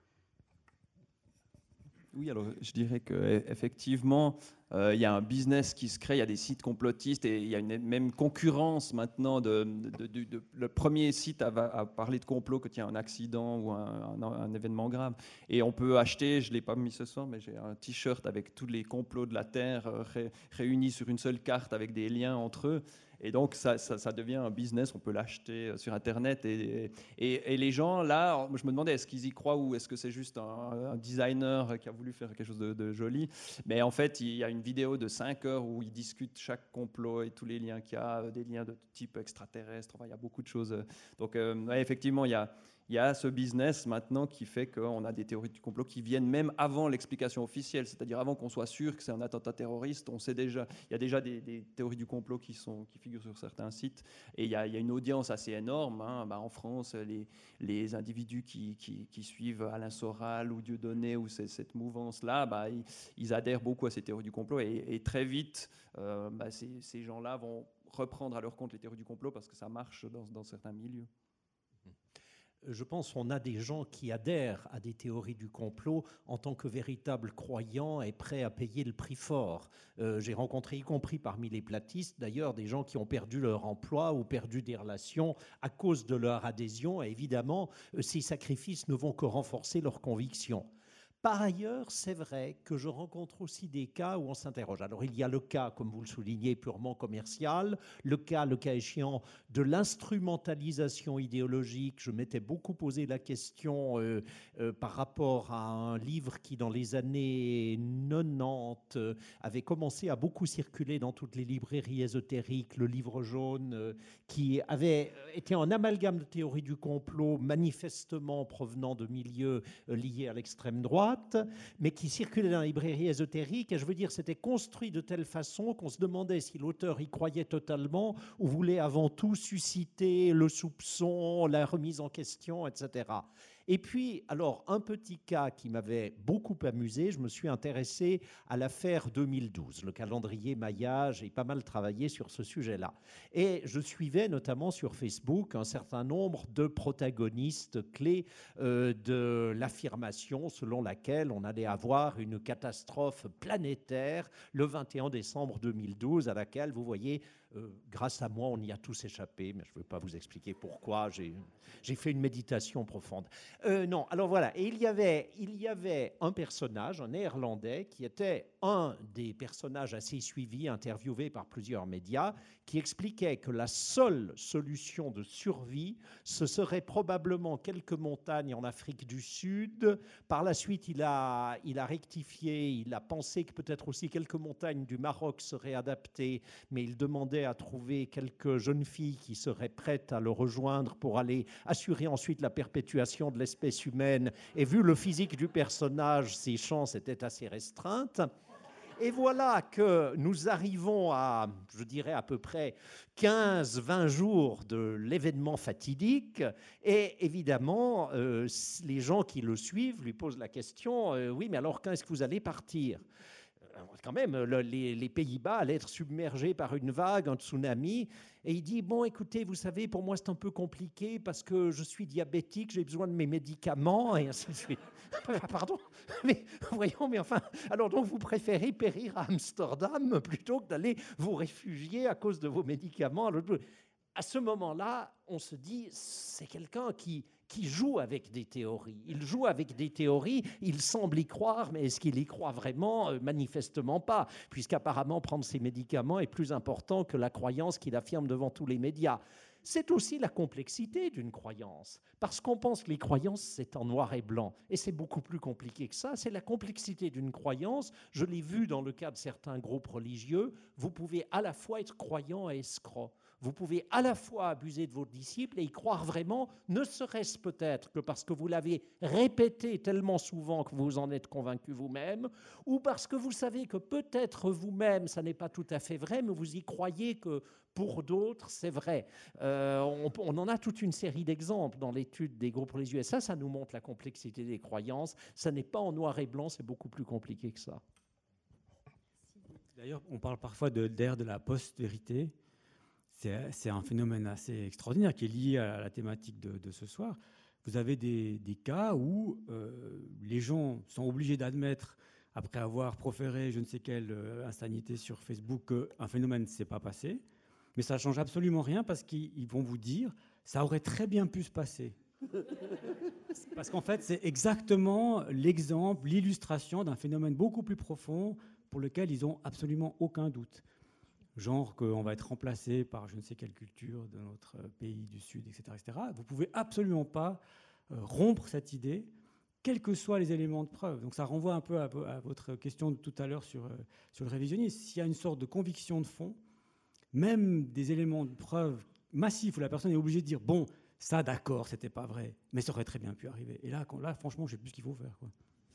Oui, alors je dirais qu'effectivement, il y a un business qui se crée, il y a des sites complotistes et il y a une même concurrence maintenant. Le premier site à parler de complot quand il y a un accident ou un événement grave. Et on peut acheter, je ne l'ai pas mis ce soir, mais j'ai un t-shirt avec tous les complots de la Terre réunis sur une seule carte avec des liens entre eux. Et donc, ça devient un business, on peut l'acheter sur Internet. Et les gens, là, je me demandais, est-ce qu'ils y croient ou est-ce que c'est juste un designer qui a voulu faire quelque chose de joli? Mais en fait, il y a une vidéo de 5 heures où ils discutent chaque complot et tous les liens qu'il y a, des liens de type extraterrestre. Enfin, il y a beaucoup de choses. Donc, ouais, effectivement, il y a ce business maintenant qui fait qu'on a des théories du complot qui viennent même avant l'explication officielle, c'est-à-dire avant qu'on soit sûr que c'est un attentat terroriste. On sait déjà, il y a déjà des théories du complot qui figurent sur certains sites, et il y a une audience assez énorme. En France, les individus qui suivent Alain Soral ou Dieudonné ou cette mouvance-là, ils adhèrent beaucoup à ces théories du complot, et très vite, ces gens-là vont reprendre à leur compte les théories du complot parce que ça marche dans certains milieux. Je pense qu'on a des gens qui adhèrent à des théories du complot en tant que véritables croyants et prêts à payer le prix fort. J'ai rencontré, y compris parmi les platistes, d'ailleurs, des gens qui ont perdu leur emploi ou perdu des relations à cause de leur adhésion. Et évidemment, ces sacrifices ne vont que renforcer leurs convictions. Par ailleurs, c'est vrai que je rencontre aussi des cas où on s'interroge. Alors, il y a le cas, comme vous le soulignez, purement commercial, le cas échéant, de l'instrumentalisation idéologique. Je m'étais beaucoup posé la question par rapport à un livre qui, dans les années 90, avait commencé à beaucoup circuler dans toutes les librairies ésotériques, le livre jaune, qui avait été un amalgame de théories du complot, manifestement provenant de milieux liés à l'extrême droite, mais qui circulait dans la librairie ésotérique. Et je veux dire, c'était construit de telle façon qu'on se demandait si l'auteur y croyait totalement ou voulait avant tout susciter le soupçon, la remise en question, etc. Et puis, alors, un petit cas qui m'avait beaucoup amusé, je me suis intéressé à l'affaire 2012, le calendrier Maya. J'ai pas mal travaillé sur ce sujet-là. Et je suivais notamment sur Facebook un certain nombre de protagonistes clés de l'affirmation selon laquelle on allait avoir une catastrophe planétaire le 21 décembre 2012, à laquelle, vous voyez, grâce à moi, on y a tous échappé, mais je ne veux pas vous expliquer pourquoi. J'ai fait une méditation profonde. Non, alors voilà. Et il y avait un personnage, un Néerlandais, qui était un des personnages assez suivis, interviewés par plusieurs médias, qui expliquait que la seule solution de survie, ce serait probablement quelques montagnes en Afrique du Sud. Par la suite, il a rectifié, il a pensé que peut-être aussi quelques montagnes du Maroc seraient adaptées, mais il demandait à trouver quelques jeunes filles qui seraient prêtes à le rejoindre pour aller assurer ensuite la perpétuation de l'espèce humaine. Et vu le physique du personnage, ses chances étaient assez restreintes. Et voilà que nous arrivons à, je dirais, à peu près 15-20 jours de l'événement fatidique. Et évidemment, les gens qui le suivent lui posent la question, oui, mais alors quand est-ce que vous allez partir ? quand même, les Pays-Bas allaient être submergés par une vague, un tsunami. Et il dit, bon, écoutez, vous savez, pour moi, c'est un peu compliqué parce que je suis diabétique, j'ai besoin de mes médicaments, et ainsi de suite. Pardon, mais voyons, mais enfin, alors donc vous préférez périr à Amsterdam plutôt que d'aller vous réfugier à cause de vos médicaments. À ce moment-là, on se dit, c'est quelqu'un qui joue avec des théories. Il joue avec des théories, il semble y croire, mais est-ce qu'il y croit vraiment? Manifestement pas, puisqu'apparemment prendre ses médicaments est plus important que la croyance qu'il affirme devant tous les médias. C'est aussi la complexité d'une croyance, parce qu'on pense que les croyances, c'est en noir et blanc, et c'est beaucoup plus compliqué que ça. C'est la complexité d'une croyance. Je l'ai vu dans le cas de certains groupes religieux, vous pouvez à la fois être croyant et escroc. Vous pouvez à la fois abuser de vos disciples et y croire vraiment, ne serait-ce peut-être que parce que vous l'avez répété tellement souvent que vous en êtes convaincu vous-même, ou parce que vous savez que peut-être vous-même, ça n'est pas tout à fait vrai, mais vous y croyez que pour d'autres, c'est vrai. On en a toute une série d'exemples dans l'étude des groupes religieux. Et ça nous montre la complexité des croyances. Ça n'est pas en noir et blanc, c'est beaucoup plus compliqué que ça. D'ailleurs, on parle parfois d'ère de la post-vérité. C'est un phénomène assez extraordinaire qui est lié à la thématique de ce soir. Vous avez des cas où les gens sont obligés d'admettre, après avoir proféré je ne sais quelle insanité sur Facebook, qu'un phénomène ne s'est pas passé. Mais ça ne change absolument rien parce qu'ils vont vous dire « ça aurait très bien pu se passer ». Parce qu'en fait, c'est exactement l'exemple, l'illustration d'un phénomène beaucoup plus profond pour lequel ils n'ont absolument aucun doute. Genre qu'on va être remplacé par je ne sais quelle culture de notre pays du Sud, etc. etc. Vous ne pouvez absolument pas rompre cette idée, quels que soient les éléments de preuve. Donc ça renvoie un peu à votre question de tout à l'heure sur le révisionnisme. S'il y a une sorte de conviction de fond, même des éléments de preuve massifs où la personne est obligée de dire « bon, ça d'accord, c'était pas vrai, mais ça aurait très bien pu arriver ». Et là, franchement, je ne sais plus ce qu'il faut faire, quoi.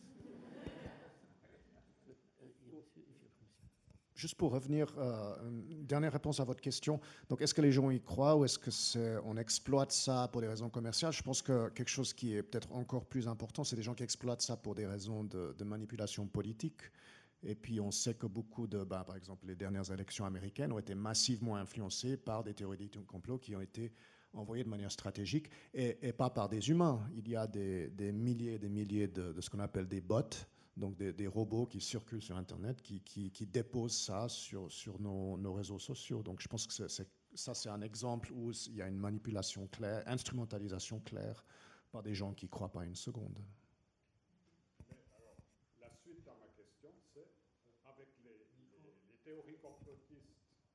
Juste pour revenir, une dernière réponse à votre question. Donc, est-ce que les gens y croient ou est-ce qu'on exploite ça pour des raisons commerciales? Je pense que quelque chose qui est peut-être encore plus important, c'est des gens qui exploitent ça pour des raisons de manipulation politique. Et puis, on sait que beaucoup par exemple, les dernières élections américaines ont été massivement influencées par des théories du complot qui ont été envoyées de manière stratégique et pas par des humains. Il y a des milliers et des milliers de ce qu'on appelle des bots, donc des robots qui circulent sur Internet, qui déposent ça sur nos réseaux sociaux. Donc je pense que ça, c'est un exemple où il y a une manipulation claire, instrumentalisation claire par des gens qui ne croient pas une seconde. Alors, la suite à ma question, c'est avec les théories complotistes.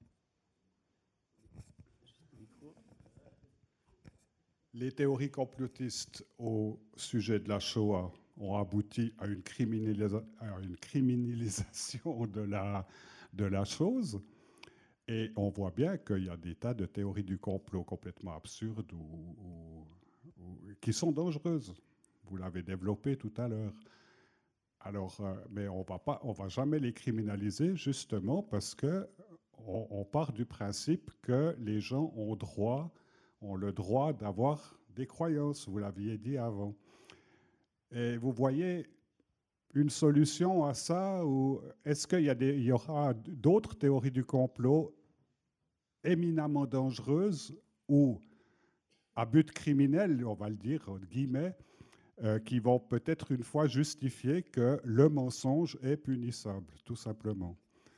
Les théories complotistes au sujet de la Shoah ont abouti à une criminalisation de la chose. Et on voit bien qu'il y a des tas de théories du complot complètement absurdes ou qui sont dangereuses. Vous l'avez développé tout à l'heure. Alors, mais on va jamais les criminaliser justement parce que on part du principe que les gens ont le droit d'avoir des croyances. Vous l'aviez dit avant. Et vous voyez une solution à ça, ou est-ce qu'il y aura d'autres théories du complot éminemment dangereuses ou à but criminel, on va le dire, entre guillemets, qui vont peut-être une fois justifier que le mensonge est punissable, tout simplement?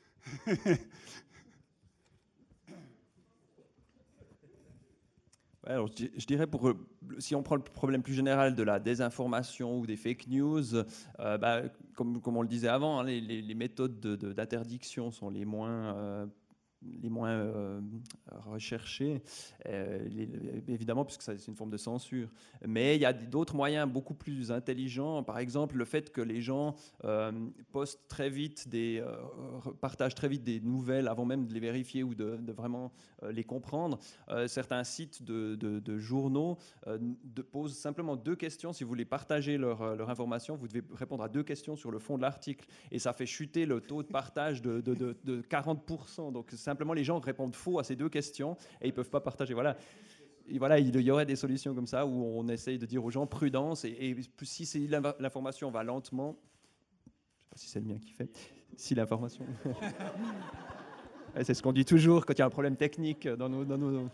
Alors, je dirais, si on prend le problème plus général de la désinformation ou des fake news, comme on le disait avant, hein, les méthodes d'interdiction sont les moins recherchées, évidemment, puisque c'est une forme de censure. Mais il y a d'autres moyens beaucoup plus intelligents. Par exemple, le fait que les gens postent très vite partagent très vite des nouvelles avant même de les vérifier ou de vraiment les comprendre. Certains sites de journaux posent simplement 2 questions. Si vous voulez partager leur information, vous devez répondre à 2 questions sur le fond de l'article. Et ça fait chuter le taux de partage de 40%. Donc, simplement, les gens répondent faux à ces 2 questions et ils ne peuvent pas partager. Voilà. Et voilà, il y aurait des solutions comme ça où on essaye de dire aux gens prudence. Et si l'information va lentement, je ne sais pas si c'est le mien qui fait. Si l'information. C'est ce qu'on dit toujours quand il y a un problème technique dans nos...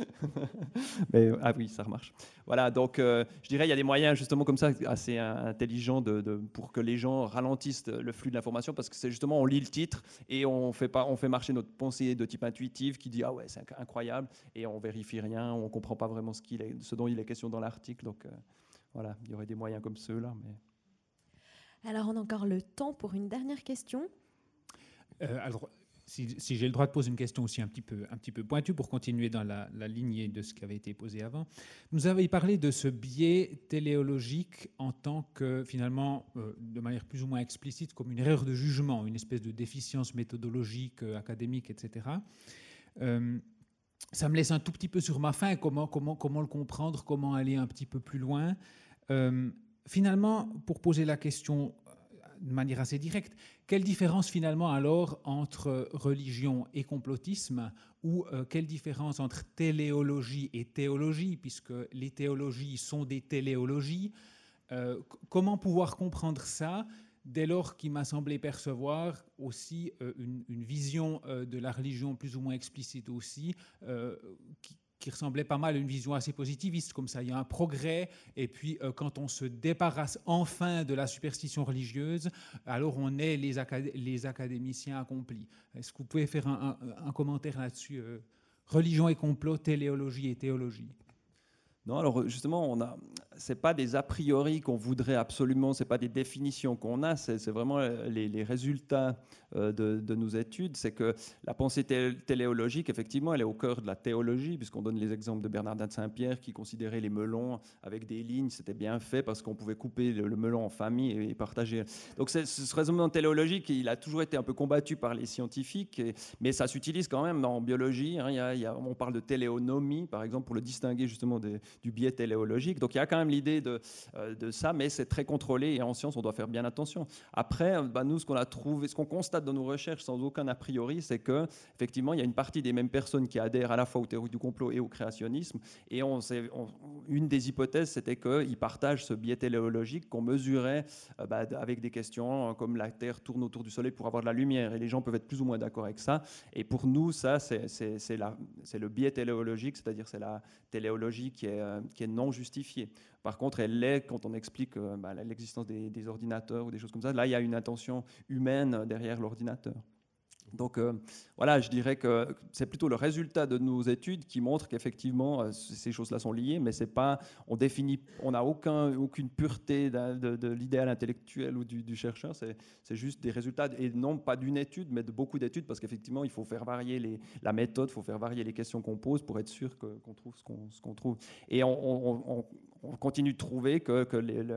Mais, ah oui, ça remarche. Voilà, donc je dirais il y a des moyens justement comme ça assez intelligents pour que les gens ralentissent le flux de l'information, parce que c'est justement on lit le titre et on fait marcher notre pensée de type intuitif qui dit ah ouais c'est incroyable, et on vérifie rien, on comprend pas vraiment ce dont il est question dans l'article. Donc voilà, il y aurait des moyens comme ceux-là. Mais... Alors on a encore le temps pour une dernière question. Alors, si j'ai le droit de poser une question aussi un petit peu pointue pour continuer dans la lignée de ce qui avait été posé avant. Vous avez parlé de ce biais téléologique en tant que, finalement, de manière plus ou moins explicite, comme une erreur de jugement, une espèce de déficience méthodologique, académique, etc. Ça me laisse un tout petit peu sur ma faim. Comment le comprendre, comment aller un petit peu plus loin. Finalement, pour poser la question de manière assez directe, quelle différence finalement alors entre religion et complotisme, ou quelle différence entre téléologie et théologie, puisque les théologies sont des téléologies. Comment pouvoir comprendre ça dès lors qu'il m'a semblé percevoir aussi une vision de la religion plus ou moins explicite aussi, qui ressemblait pas mal à une vision assez positiviste, comme ça, il y a un progrès, et puis quand on se débarrasse enfin de la superstition religieuse, alors on est les académiciens accomplis. Est-ce que vous pouvez faire un commentaire là-dessus, religion et complot, téléologie et théologie? Non, alors justement, c'est pas des a priori qu'on voudrait absolument, c'est pas des définitions qu'on a, c'est vraiment les résultats de nos études. C'est que la pensée téléologique, effectivement, elle est au cœur de la théologie, puisqu'on donne les exemples de Bernardin de Saint-Pierre qui considérait les melons avec des lignes, c'était bien fait parce qu'on pouvait couper le melon en famille et partager. Donc ce raisonnement téléologique, il a toujours été un peu combattu par les scientifiques, mais ça s'utilise quand même en biologie. Hein, on parle de téléonomie, par exemple, pour le distinguer justement du biais téléologique. Donc il y a quand même l'idée de ça, mais c'est très contrôlé, et en science on doit faire bien attention. Après, nous, ce qu'on a trouvé, ce qu'on constate dans nos recherches sans aucun a priori, c'est que effectivement il y a une partie des mêmes personnes qui adhèrent à la fois aux théories du complot et au créationnisme, et une des hypothèses c'était qu'ils partagent ce biais téléologique qu'on mesurait avec des questions comme la Terre tourne autour du Soleil pour avoir de la lumière, et les gens peuvent être plus ou moins d'accord avec ça, et pour nous ça c'est le biais téléologique, c'est-à-dire c'est la téléologie qui est non justifiée. Par contre, elle l'est quand on explique l'existence des ordinateurs ou des choses comme ça. Là, il y a une intention humaine derrière l'ordinateur. Donc voilà, je dirais que c'est plutôt le résultat de nos études qui montre qu'effectivement ces choses-là sont liées, mais c'est pas, on n'a aucune pureté de l'idéal intellectuel ou du chercheur. C'est juste des résultats, et non pas d'une étude, mais de beaucoup d'études, parce qu'effectivement il faut faire varier la méthode, il faut faire varier les questions qu'on pose pour être sûr qu'on trouve ce qu'on trouve. Et on continue de trouver que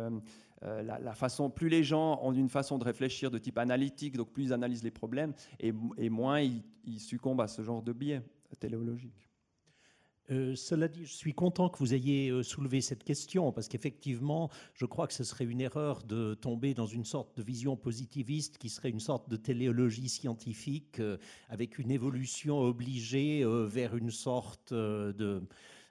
la façon, plus les gens ont une façon de réfléchir de type analytique, donc plus ils analysent les problèmes, et moins ils succombent à ce genre de biais téléologique. Cela dit, je suis content que vous ayez soulevé cette question, parce qu'effectivement, je crois que ce serait une erreur de tomber dans une sorte de vision positiviste qui serait une sorte de téléologie scientifique avec une évolution obligée vers une sorte de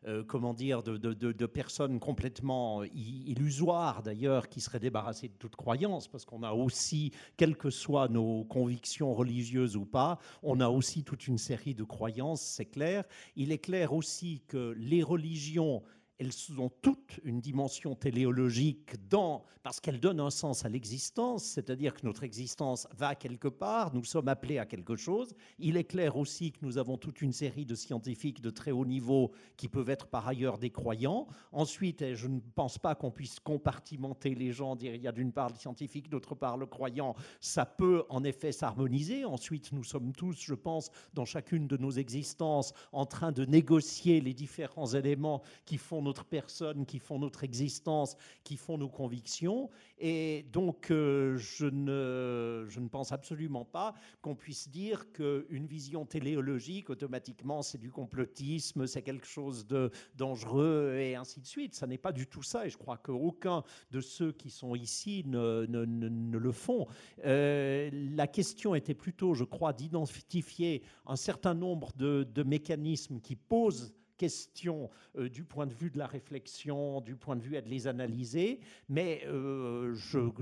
personnes complètement illusoires d'ailleurs, qui seraient débarrassées de toute croyance, parce qu'on a aussi, quelles que soient nos convictions religieuses ou pas, on a aussi toute une série de croyances, c'est clair. Il est clair aussi que les religions, elles ont toutes une dimension téléologique parce qu'elles donnent un sens à l'existence, c'est-à-dire que notre existence va quelque part, nous sommes appelés à quelque chose. Il est clair aussi que nous avons toute une série de scientifiques de très haut niveau qui peuvent être par ailleurs des croyants. Ensuite, je ne pense pas qu'on puisse compartimenter les gens, dire il y a d'une part le scientifique, d'autre part le croyant. Ça peut en effet s'harmoniser. Ensuite, nous sommes tous, je pense, dans chacune de nos existences, en train de négocier les différents éléments qui font notre personne, qui font notre existence, qui font nos convictions. Et donc, je ne pense absolument pas qu'on puisse dire qu'une vision téléologique, automatiquement, c'est du complotisme, c'est quelque chose de dangereux, et ainsi de suite. Ça n'est pas du tout ça, et je crois qu'aucun de ceux qui sont ici ne le font. La question était plutôt, je crois, d'identifier un certain nombre de mécanismes qui posent questions du point de vue de la réflexion, du point de vue de les analyser, mais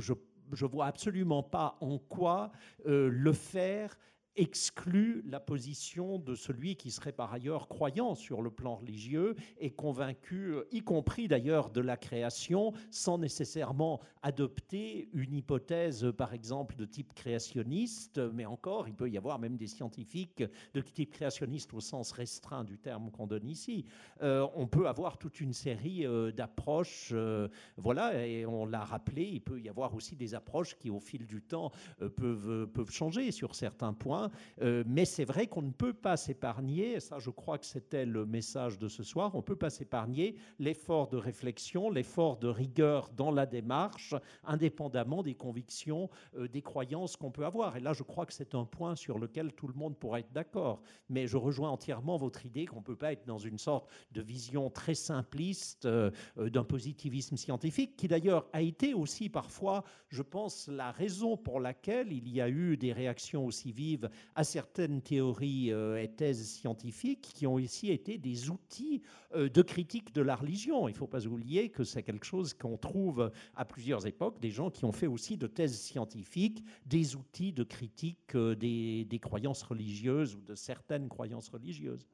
je vois absolument pas en quoi le faire exclut la position de celui qui serait par ailleurs croyant sur le plan religieux et convaincu, y compris d'ailleurs de la création, sans nécessairement adopter une hypothèse, par exemple, de type créationniste, mais encore, il peut y avoir même des scientifiques de type créationniste au sens restreint du terme qu'on donne ici. On peut avoir toute une série d'approches, voilà, et on l'a rappelé, il peut y avoir aussi des approches qui, au fil du temps, peuvent changer sur certains points. Mais c'est vrai qu'on ne peut pas s'épargner, et ça je crois que c'était le message de ce soir, on ne peut pas s'épargner l'effort de réflexion, l'effort de rigueur dans la démarche, indépendamment des convictions, des croyances qu'on peut avoir. Et là je crois que c'est un point sur lequel tout le monde pourra être d'accord. Mais je rejoins entièrement votre idée qu'on ne peut pas être dans une sorte de vision très simpliste d'un positivisme scientifique, qui d'ailleurs a été aussi parfois, je pense, la raison pour laquelle il y a eu des réactions aussi vives à certaines théories et thèses scientifiques qui ont aussi été des outils de critique de la religion. Il ne faut pas oublier que c'est quelque chose qu'on trouve à plusieurs époques, des gens qui ont fait aussi de thèses scientifiques des outils de critique des croyances religieuses ou de certaines croyances religieuses.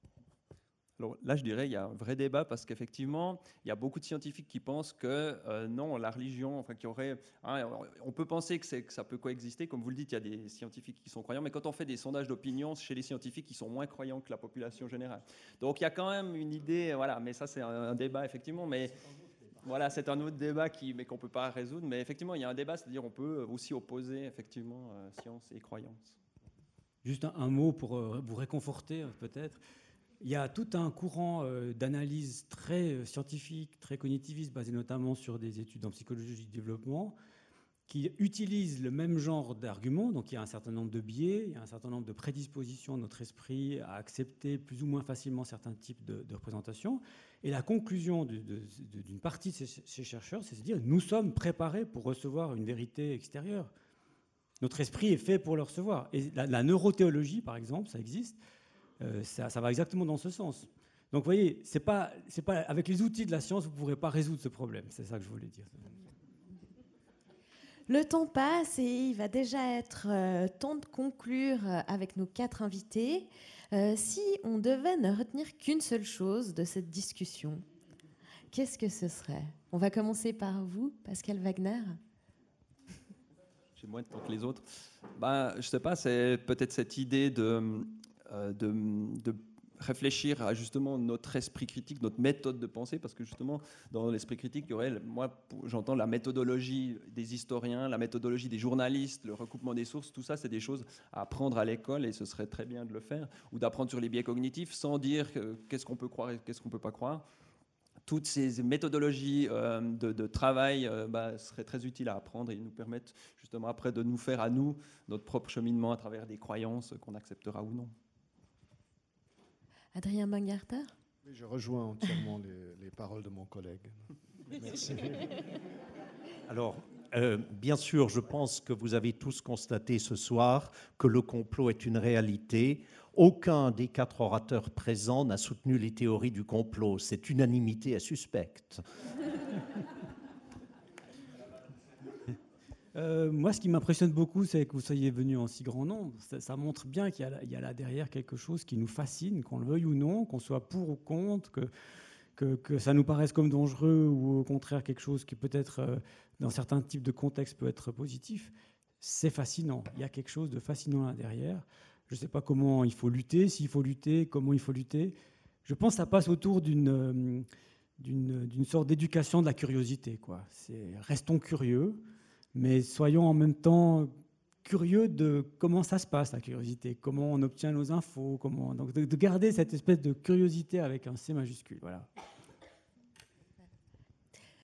Alors là, je dirais qu'il y a un vrai débat parce qu'effectivement, il y a beaucoup de scientifiques qui pensent que non, la religion, enfin, qu'il y aurait, on peut penser que ça peut coexister. Comme vous le dites, il y a des scientifiques qui sont croyants, mais quand on fait des sondages d'opinion chez les scientifiques, ils sont moins croyants que la population générale. Donc il y a quand même une idée, voilà, mais ça c'est un débat effectivement, mais voilà, c'est un autre débat mais qu'on ne peut pas résoudre. Mais effectivement, il y a un débat, c'est-à-dire on peut aussi opposer effectivement science et croyance. Juste un mot pour vous réconforter peut-être. Il y a tout un courant d'analyse très scientifique, très cognitiviste, basé notamment sur des études en psychologie du développement, qui utilise le même genre d'arguments. Donc il y a un certain nombre de biais, il y a un certain nombre de prédispositions de notre esprit à accepter plus ou moins facilement certains types de représentations. Et la conclusion d'une partie de ces chercheurs, c'est de se dire nous sommes préparés pour recevoir une vérité extérieure. Notre esprit est fait pour le recevoir. Et la neurothéologie, par exemple, ça existe. Ça va exactement dans ce sens. Donc, vous voyez, c'est pas avec les outils de la science, vous ne pourrez pas résoudre ce problème. C'est ça que je voulais dire. Le temps passe et il va déjà être temps de conclure avec nos 4 invités. Si on devait ne retenir qu'une seule chose de cette discussion, qu'est-ce que ce serait? On va commencer par vous, Pascal Wagner. J'ai moins de temps que les autres. Je ne sais pas, c'est peut-être cette idée de réfléchir à justement notre esprit critique, notre méthode de pensée, parce que justement dans l'esprit critique, il y aurait, moi j'entends la méthodologie des historiens, la méthodologie des journalistes, le recoupement des sources, tout ça c'est des choses à apprendre à l'école et ce serait très bien de le faire, ou d'apprendre sur les biais cognitifs sans dire qu'est-ce qu'on peut croire et qu'est-ce qu'on ne peut pas croire. Toutes ces méthodologies de travail seraient très utiles à apprendre et nous permettent justement après de nous faire à nous notre propre cheminement à travers des croyances qu'on acceptera ou non. Adrien Bangarter. Oui, je rejoins entièrement les paroles de mon collègue. Merci. Alors, bien sûr, je pense que vous avez tous constaté ce soir que le complot est une réalité. Aucun des 4 orateurs présents n'a soutenu les théories du complot. C'est unanimité à suspecte. Moi, ce qui m'impressionne beaucoup, c'est que vous soyez venus en si grand nombre. Ça montre bien qu'il y a là derrière quelque chose qui nous fascine, qu'on le veuille ou non, qu'on soit pour ou contre, que ça nous paraisse comme dangereux ou au contraire quelque chose qui peut-être, dans certains types de contextes, peut être positif. C'est fascinant. Il y a quelque chose de fascinant là derrière. Je ne sais pas comment il faut lutter, s'il faut lutter, comment il faut lutter. Je pense que ça passe autour d'une sorte d'éducation de la curiosité, quoi. Restons curieux, mais soyons en même temps curieux de comment ça se passe, la curiosité, comment on obtient nos infos, donc de garder cette espèce de curiosité avec un C majuscule. Voilà.